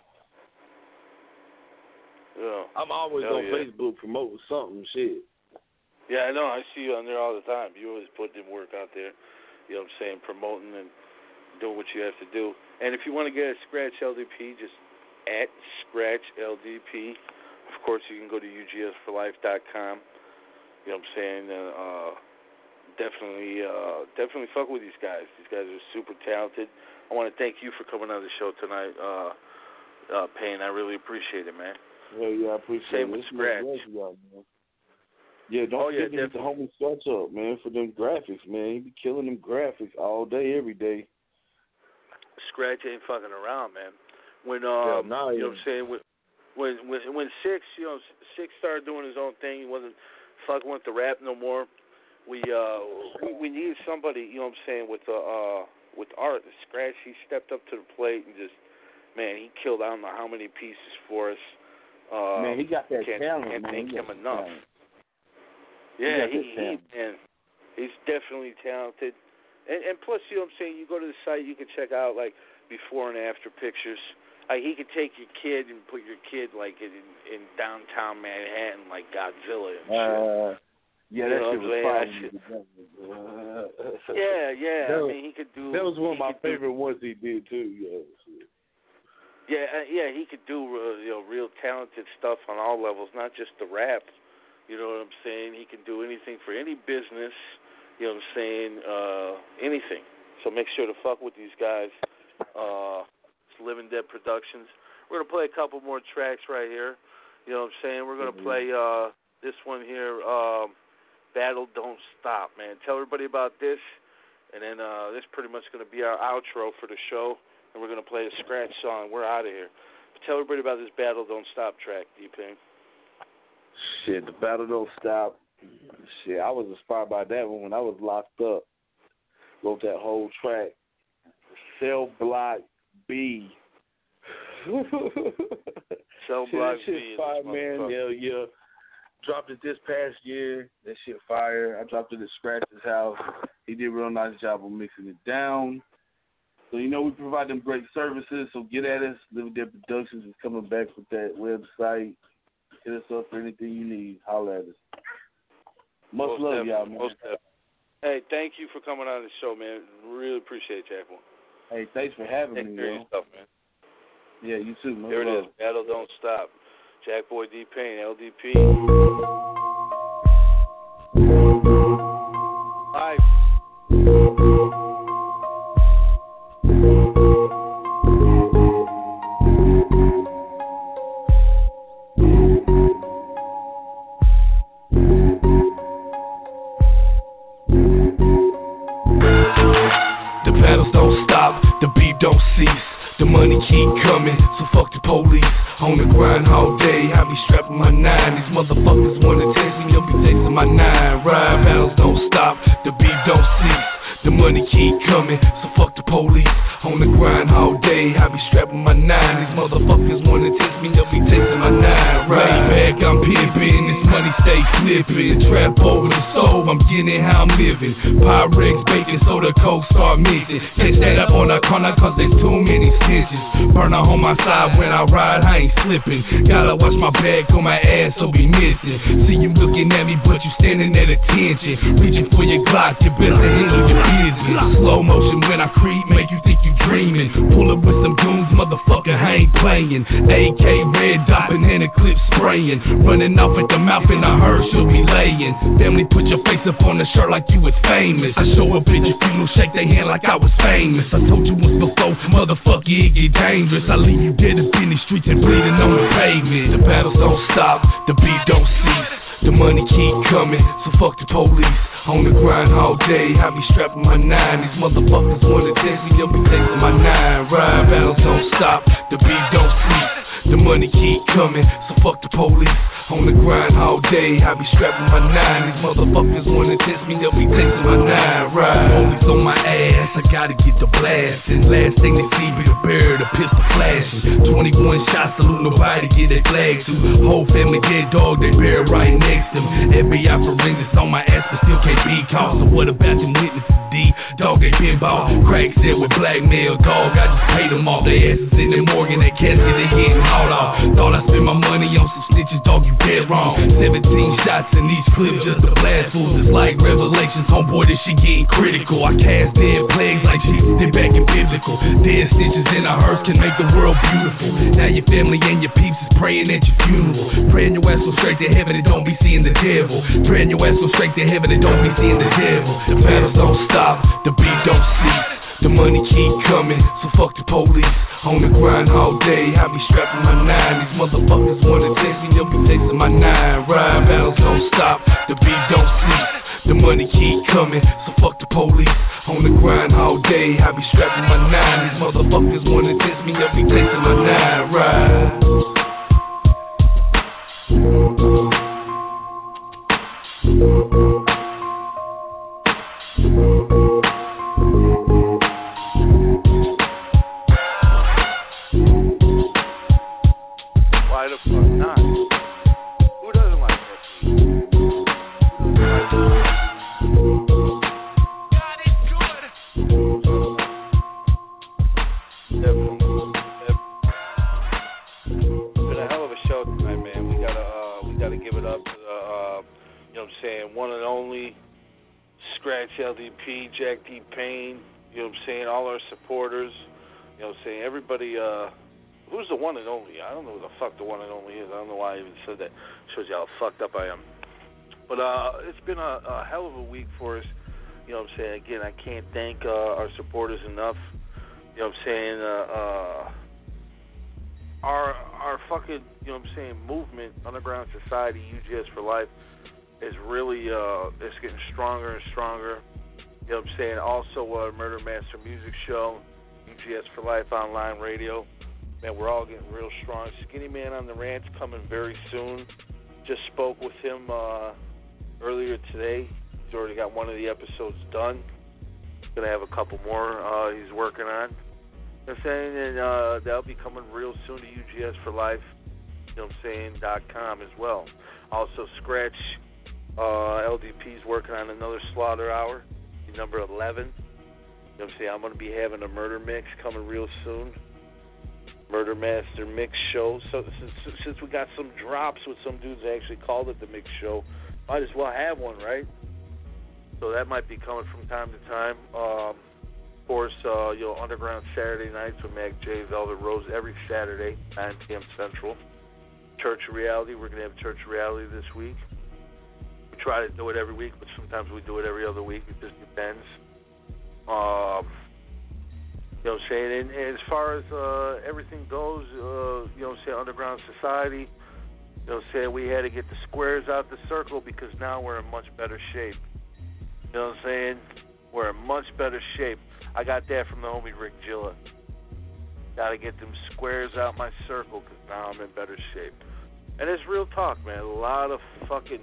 Yeah. I'm always Hell on yeah. Facebook promoting something, shit. Yeah, I know. I see you on there all the time. You always put in work out there. You know what I'm saying? Promoting and doing what you have to do. And if you want to get a Scratch L D P, just at Scratch L D P. Of course, you can go to U G S for life dot com. You know what I'm saying? Uh, uh, definitely, uh, definitely fuck with these guys. These guys are super talented. I want to thank you for coming on the show tonight, uh, uh, Payne. I really appreciate it, man. Well, yeah, I appreciate Same it. with It's Scratch. much love, man. Yeah, don't Oh, yeah, forget to hit the homie Scratch up, man, for them graphics, man. He be killing them graphics all day, every day. Scratch ain't fucking around, man. When Yeah, um, nah, you know yeah. what I'm saying, when when when when Six, you know, Six started doing his own thing. He wasn't fucking with the rap no more. We uh we, we needed somebody, you know what I'm saying, with uh, uh with art. Scratch, he stepped up to the plate and just, man, he killed I don't know how many pieces for us. Uh, Man, he got that can't, talent, can't man. thank He him got that enough. talent. Yeah, got he, that he talent. man, he's definitely talented. And and plus, you know what I'm saying, you go to the site, you can check out like before and after pictures. Like he could take your kid and put your kid like in in downtown Manhattan like Godzilla and shit. Uh, yeah, You that know shit what was I'm fire. saying? Uh, Yeah, yeah. That I was, mean, he could do. that was one of he my could do- favorite ones he did too. Yeah. Yeah, uh, yeah, he could do uh, you know real talented stuff on all levels, not just the rap. You know what I'm saying? He can do anything for any business. You know what I'm saying? Uh, anything. So make sure to fuck with these guys. Uh, it's Living Dead Productions. We're gonna play a couple more tracks right here. You know what I'm saying? We're gonna play uh, this one here. Um, Battle Don't Stop, man. Tell everybody about this, and then uh, this is pretty much gonna be our outro for the show. And we're going to play a Scratch song. We're out of here. But tell everybody about this Battle Don't Stop track, D-Payne. Shit, the battle don't stop. Shit, I was inspired by that one when I was locked up. Wrote that whole track. Cell Block B. Cell Shit, Block that shit B. fire, man. Hell yeah. Dropped it this past year. That shit fire. I dropped it at Scratch's house. He did a real nice job of mixing it down. So, you know, we provide them great services, so get at us. Living Dead Productions is coming back with that website. Hit us up for anything you need. Holler at us. Much Most love, y'all, definitely, man. most definitely. Hey, thank you for coming on the show, man. Really appreciate it, Jack. Hey, thanks for having Take me, care of yo. yourself, man. Yeah, you too. Much There it love. is. Battle Don't Stop. Jack Boy D-Payne, L D P. Live. The battles don't stop, the beat don't cease. The money keep coming, so fuck the police. On the grind all day, I be strapping my nine. These motherfuckers wanna taste me, I'll be tasting my nine. Ride battles don't stop, the beat don't cease. The money keep coming, so fuck the police. On the grind all day, I be strapping my nine. These motherfuckers wanna taste me, I'll be tasting my nine. Right back, I'm pimping, this money stay flipping. Trap over the soul, I'm getting how I'm living. Pyrex, baking soda, coke start mixing. Catch that up on the corner cause there's too many stitches. Burn out on my side when I ride, I ain't slipping. Gotta watch my back on my ass, so be missing. See you looking at me, but you standing at attention. Reaching for your Glock, you best to handle your business. Slow motion when I creep, make you think you dreaming. Pull up with some goons, motherfucker, I ain't playing. A K red dot and a clip spraying. Running off at the mouth and I heard she'll be laying. Family put your face up on the shirt like you was famous. I show up at your funeral, shake their hand like I was famous. I told you once before, motherfucker, it get dangerous. I leave you dead up in the streets and bleeding on the pavement. The battles don't stop, the beat don't cease. The money keep coming, so fuck the police. On the grind all day, I be strapping my nine. These motherfuckers wanna test me, they'll be taking my nine. Ride battles don't stop, the beat don't sleep. The money keep coming, so fuck the police. On the grind all day, I be strapping my nine. These motherfuckers wanna test me, they'll be taking my nine. Ride always on my ass, I gotta get the blast. And last thing they see be the bear, the pistol flashing. twenty-one shots, salute nobody, get that flag to. Whole family dead dog, they bear right next to them. F B I forensics on my ass, but still can't be caught. So what about them witnesses, D? Dog, they pinball. Crack said with blackmail, dog, I just paid them off. They asses in the morgue, that casket, they getting hauled off. Thought I spent my money on some snitches, dog, you dead wrong. seventeen shots in each clip, just a blast fools. It's like Revelations, homeboy, this shit getting critical. I cast dead plagues like Jesus did back in biblical. Dead stitches in a hearse can make the world beautiful. Now your family and your peeps is praying at your funeral. Praying your ass go straight to heaven and don't be seeing the devil. Praying your ass go straight to heaven and don't be seeing the devil. The battles don't stop, the beat don't cease. The money keep coming, so fuck the police. On the grind all day, I be strapping my nine. These motherfuckers wanna test me, they'll be tasting my nine. Ride battles don't stop, the beat don't cease. The money keep coming, so fuck the police. On the grind all day, I be strapping my nine. These motherfuckers wanna test me, they'll be tasting my nine. Ride. Why the fuck not? Who doesn't like that beat? Been a hell of a show tonight, man. We gotta, uh, we gotta give it up to the, uh, you know what I'm saying, one and only Scratch L D P, Jack D. Payne. You know what I'm saying, all our supporters. You know what I'm saying, everybody. Uh, Who's the one and only? I don't know who the fuck the one and only is. I don't know why I even said that. Shows you how fucked up I am. But uh, it's been a, a hell of a week for us. You know what I'm saying? Again, I can't thank uh, our supporters enough. You know what I'm saying? Uh, uh, our our fucking, you know what I'm saying, movement, Underground Society, U G S for Life, is really, uh, it's getting stronger and stronger. You know what I'm saying? Also, uh, Murder Master Music Show, U G S for Life Online Radio. Man, we're all getting real strong. Skinny Man on the Ranch coming very soon. Just spoke with him uh, earlier today. He's already got one of the episodes done. Gonna have a couple more uh, he's working on. You know what I'm saying? And uh, that'll be coming real soon to U G S for Life. You know what I'm saying? Dot com as well. Also, Scratch uh, L D P's working on another Slaughter Hour, number eleven. You know what I'm saying? I'm gonna be having a murder mix coming real soon. Murder Master Mix Show. So since, since we got some drops with some dudes that actually called it the Mix Show, might as well have one, right? So that might be coming from time to time. Um, of course, uh, you know, Underground Saturday Nights with Mac J, Velvet Rose every Saturday, nine p.m. Central. Church of Reality, we're going to have Church of Reality this week. We try to do it every week, but sometimes we do it every other week. It just depends. Um... You know what I'm saying? And, and as far as uh, everything goes, uh, you know what I'm saying, Underground Society, you know what I'm saying, we had to get the squares out the circle because now we're in much better shape. You know what I'm saying? We're in much better shape. I got that from the homie Rick Gilla. Got to get them squares out my circle because now I'm in better shape. And it's real talk, man. A lot of fucking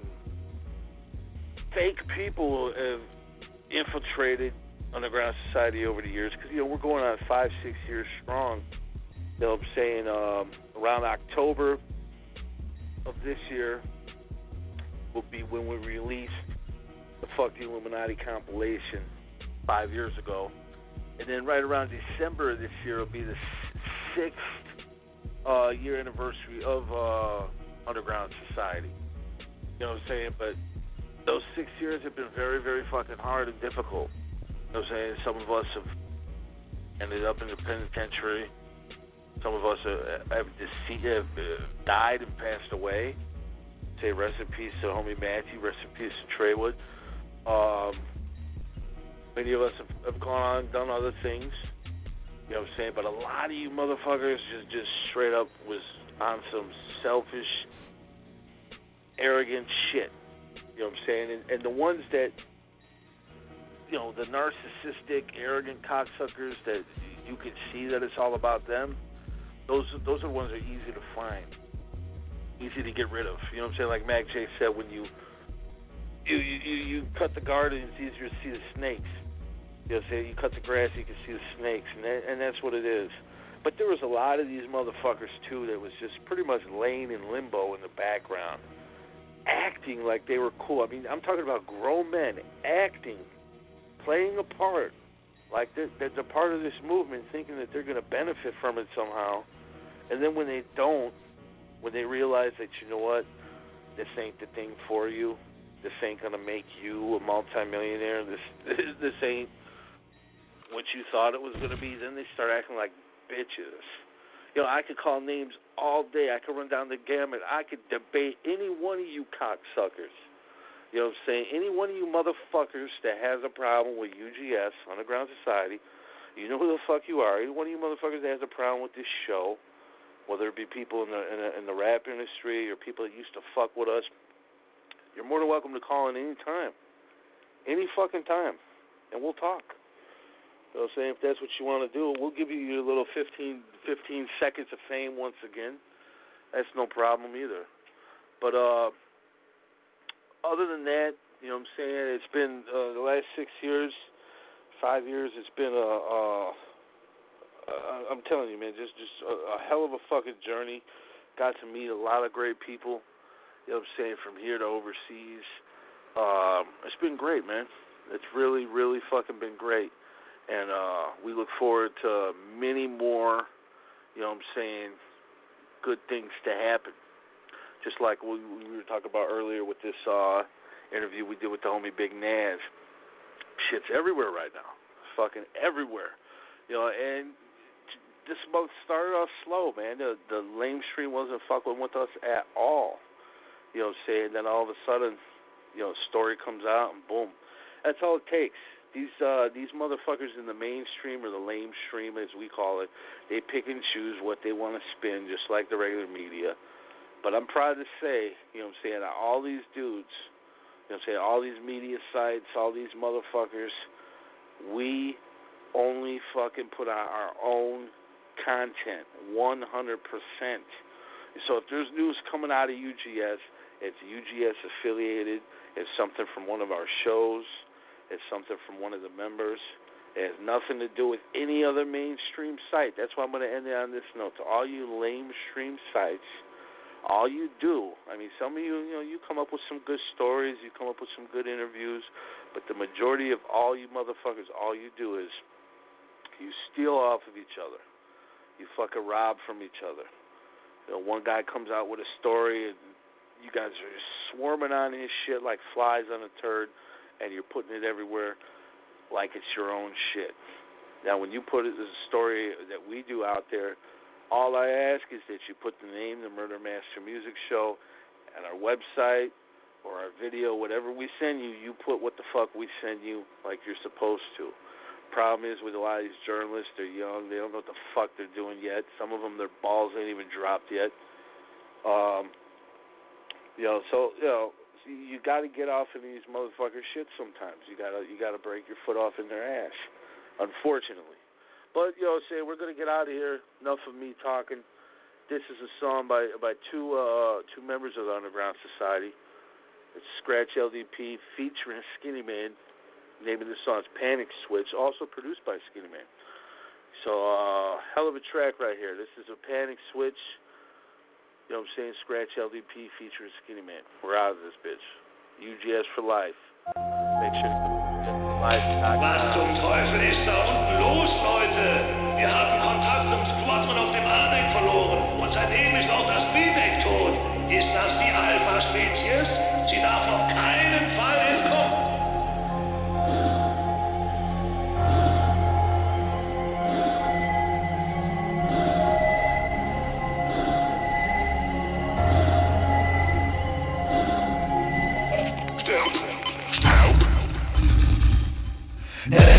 fake people have infiltrated Underground Society over the years, because, you know, we're going on five, six years strong. You know what I'm saying? Um, around October of this year will be when we released the Fuck the Illuminati compilation five years ago. And then right around December of this year will be the sixth uh, year anniversary of uh, Underground Society. You know what I'm saying? But those six years have been very, very fucking hard and difficult. You know what I'm saying? Some of us have ended up in the penitentiary. Some of us have, have, dece- have uh, died and passed away. Say rest in peace to homie Matthew, rest in peace to Treywood. Um, many of us have, have gone on and done other things. You know what I'm saying? But a lot of you motherfuckers just, just straight up was on some selfish arrogant shit. You know what I'm saying? And, and the ones that, you know, the narcissistic, arrogant cocksuckers that you can see that it's all about them, those those are the ones that are easy to find, easy to get rid of. You know what I'm saying? Like Mac J said, when you you you, you cut the garden, it's easier to see the snakes. You know what I'm saying? You cut the grass, you can see the snakes, and that, and that's what it is. But there was a lot of these motherfuckers, too, that was just pretty much laying in limbo in the background, acting like they were cool. I mean, I'm talking about grown men acting, playing a part, like they're, they're part of this movement, thinking that they're going to benefit from it somehow. And then when they don't, when they realize that, you know what, this ain't the thing for you, this ain't going to make you a multimillionaire, this, this ain't what you thought it was going to be, then they start acting like bitches. You know, I could call names all day. I could run down the gamut. I could debate any one of you cocksuckers. You know what I'm saying? Any one of you motherfuckers that has a problem with U G S, Underground Society, you know who the fuck you are. Any one of you motherfuckers that has a problem with this show, whether it be people in the, in the, in the rap industry or people that used to fuck with us, you're more than welcome to call in any time. Any fucking time. And we'll talk. You know what I'm saying? If that's what you want to do, we'll give you your little fifteen, fifteen seconds of fame once again. That's no problem either. But uh, other than that, you know what I'm saying, it's been uh, the last six years, five years, it's been a, uh, uh, I'm telling you, man, just, just a, a hell of a fucking journey. Got to meet a lot of great people, you know what I'm saying, from here to overseas. Um, it's been great, man. It's really, really fucking been great. And uh, we look forward to many more, you know what I'm saying, good things to happen. Just like we, we were talking about earlier with this uh, interview we did with the homie Big Naz. Shit's everywhere right now. Fucking everywhere. You know, and this month started off slow, man. The, the lamestream wasn't fucking with us at all. You know what I'm saying? Then all of a sudden, you know, a story comes out and boom. That's all it takes. These uh, these motherfuckers in the mainstream, or the lamestream as we call it, they pick and choose what they want to spin, just like the regular media. But I'm proud to say, you know what I'm saying, all these dudes, you know what I'm saying, all these media sites, all these motherfuckers, we only fucking put out our own content, one hundred percent. So if there's news coming out of U G S, it's U G S affiliated, it's something from one of our shows, it's something from one of the members. It has nothing to do with any other mainstream site. That's why I'm going to end it on this note. To all you lamestream sites, all you do, I mean, some of you, you know, you come up with some good stories, you come up with some good interviews, but the majority of all you motherfuckers, all you do is you steal off of each other. You fucking rob from each other. You know, one guy comes out with a story, and you guys are swarming on his shit like flies on a turd, and you're putting it everywhere like it's your own shit. Now, when you put it as a story that we do out there, all I ask is that you put the name, the Murder Master Music Show, and our website or our video, whatever we send you, you put what the fuck we send you like you're supposed to. Problem is with a lot of these journalists, they're young, they don't know what the fuck they're doing yet. Some of them, their balls ain't even dropped yet. Um, you know, so, you know, you got to get off of these motherfuckers' shit sometimes. You got to you got to break your foot off in their ass, unfortunately. But, you know, say we're going to get out of here. Enough of me talking. This is a song by by two uh, two members of the Underground Society. It's Scratch L D P featuring Skinny Man. The name of the song is Panic Switch, also produced by Skinny Man. So, uh, hell of a track right here. This is a Panic Switch. You know what I'm saying? Scratch L D P featuring Skinny Man. We're out of this bitch. U G S for life. Make sure to get life. Was zum Teufel ist da unten los, Leute? Wir haben Kontakt zum Squadron auf dem Ardeck verloren. Und seitdem ist auch das B-Deck tot. Ist das die Alpha-Spezies? Sie darf auf keinen Fall entkommen. Never be seen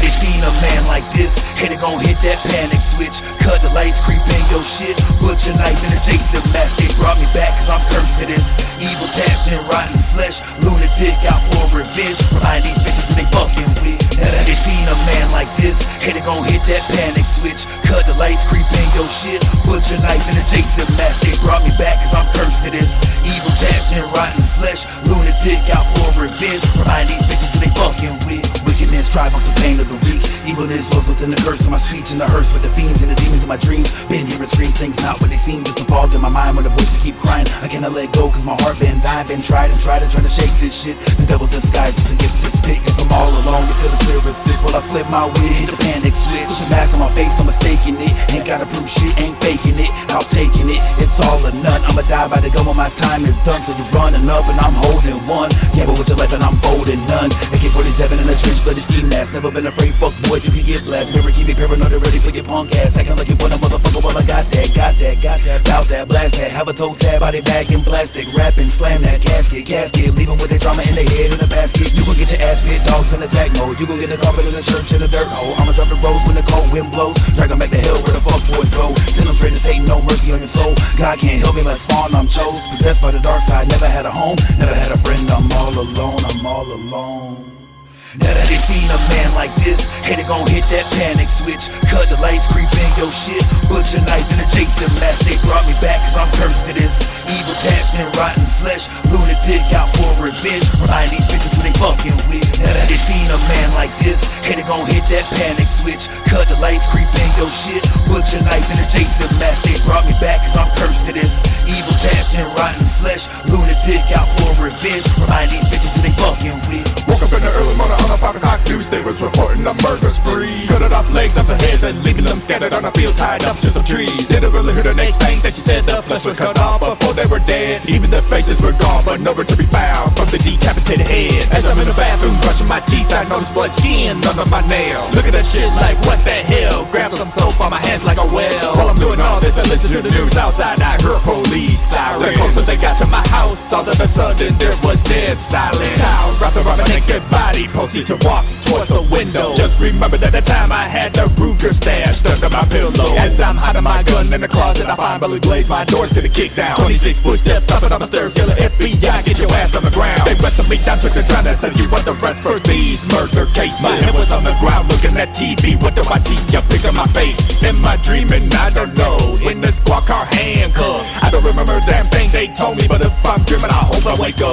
seen a man like this, hate it gon' hit that panic switch. Cut the lights, creep in your shit. Butcher knife and a Jason mask. They brought me back cause I'm cursed to this. Evil taps and rotten flesh. Lunatic out for revenge. Behind these bitches that they fucking with. Now that they seen a man like this, hate it gon' hit that panic switch. Cut the lights, creep in your shit. Butcher knife and a Jason mask. They brought me back cause I'm cursed to this. Evil taps and rotten flesh. Lunatic out for revenge. Behind these bitches that they fucking with. Wickedness thrive on the pain of the weak. Evilness was within the curse of my speech and the hearse with the fiends and the demons in my dreams. Been hearing screams, things not what they seem. Just a fog in my mind when the voices keep crying. I cannot let go cause my heart been dying. Been tried and tried and trying to shake this shit. The devil's disguise just to get this pick. If I'm all alone, you feel the clear as this. Well, I flip my wig, hit the panic switch. Put the mask on my face, I'm mistaking it. Ain't gotta prove shit, ain't faking it. I'm taking it, it's all or none. I'ma die by the gun when my time is done. So you're running up and I'm holding one. Gamble with your life and I'm folding none. A K forty-seven in a trench, but it's steam ass. Never been afraid, fuck boy, you can get blast. Mirror keep me paranoid, ready for your punk ass. Acting like you want a motherfucker, well I got that, got that, got that. Bout that, blast that, have a toe tab, body bag in plastic. Rapping, slam that casket, casket. Leave them with their trauma in their head in a basket. You gon' get your ass bit, dogs in attack mode. You gon' get the carpet in the church in the dirt hole. I'ma drop the roads when the cold wind blows. Drag them back to hell where the fuck boys go. Send them straight to Satan, no mercy on your soul. God can't help me like Spawn, I'm chose. Possessed by the dark side, never had a home, never had a friend, I'm all alone, I'm all alone. Now that they seen a man like this, hate it gon' hit that panic switch. Cut the lights, creep in your shit. Butcher knife and a Jason mask. They brought me back cause I'm cursed to this. Evil taps and rotten flesh. Lunatic out for revenge. Behind these bitches who they fucking with. Now that they seen a man like this, hate it gon' hit that panic switch. Cut the lights, creep in your shit. Butcher knife and a Jason mask. They brought me back cause I'm cursed to this. Evil taps and rotten flesh. Lunatic out for revenge. Behind these bitches who they fucking with. Woke up in the early morning on a five o'clock news. They was reporting a murder spree. Cut it off legs off the heads and leaving them scattered on a field tied up to some trees. Didn't really hear the next thing that she said. The flesh was cut off before they were dead. Even their faces were gone, but nowhere to be found from the decapitated head. As I'm in the bathroom brushing my teeth, I noticed blood skin under my nail. Look at that shit like what the hell? Grab some soap on my hands like a well. While I'm doing all this, I listen to the news outside. I heard police sirens. The closer they got to my house, all of a sudden there was dead silence. Town wrapped around a naked body, posted to walk towards the window. Just remember that the time I had the Ruger stashed under my pillow. As I'm hiding my gun in the closet, I find Billy Blaze, my door's to the kick down. twenty-six footsteps, stopping on the stairs, killer F B I, get your ass on the ground. They wrestled me down, took the time to tell you what the rest for these murder case. My head was on the ground, looking at T V, what do I see? You pick up my face. Am I dreaming? I don't know. In the squad car handcuffs, I don't remember a damn thing they told me, but if I'm dreaming, I hope I wake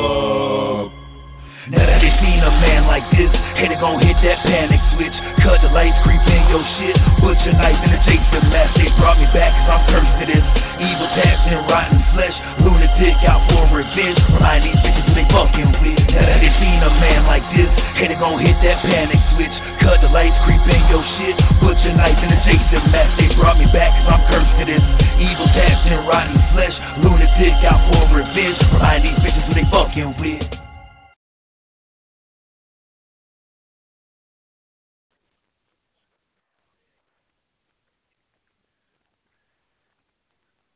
up. Now that they seen a man like this, hate it gon' hit that panic switch. Cut the lights, creep in your shit. Butcher knife and a Jason mask. They brought me back cause I'm cursed to this. Evil taps and rotten flesh. Lunatic out for revenge. Behind these bitches who they fucking with. Now that they seen a man like this, hate it gon' hit that panic switch. Cut the lights, creep in your shit. Butcher knife and a Jason mask. They brought me back cause I'm cursed to this. Evil taps and rotten flesh. Lunatic out for revenge. Behind these bitches who they fucking with.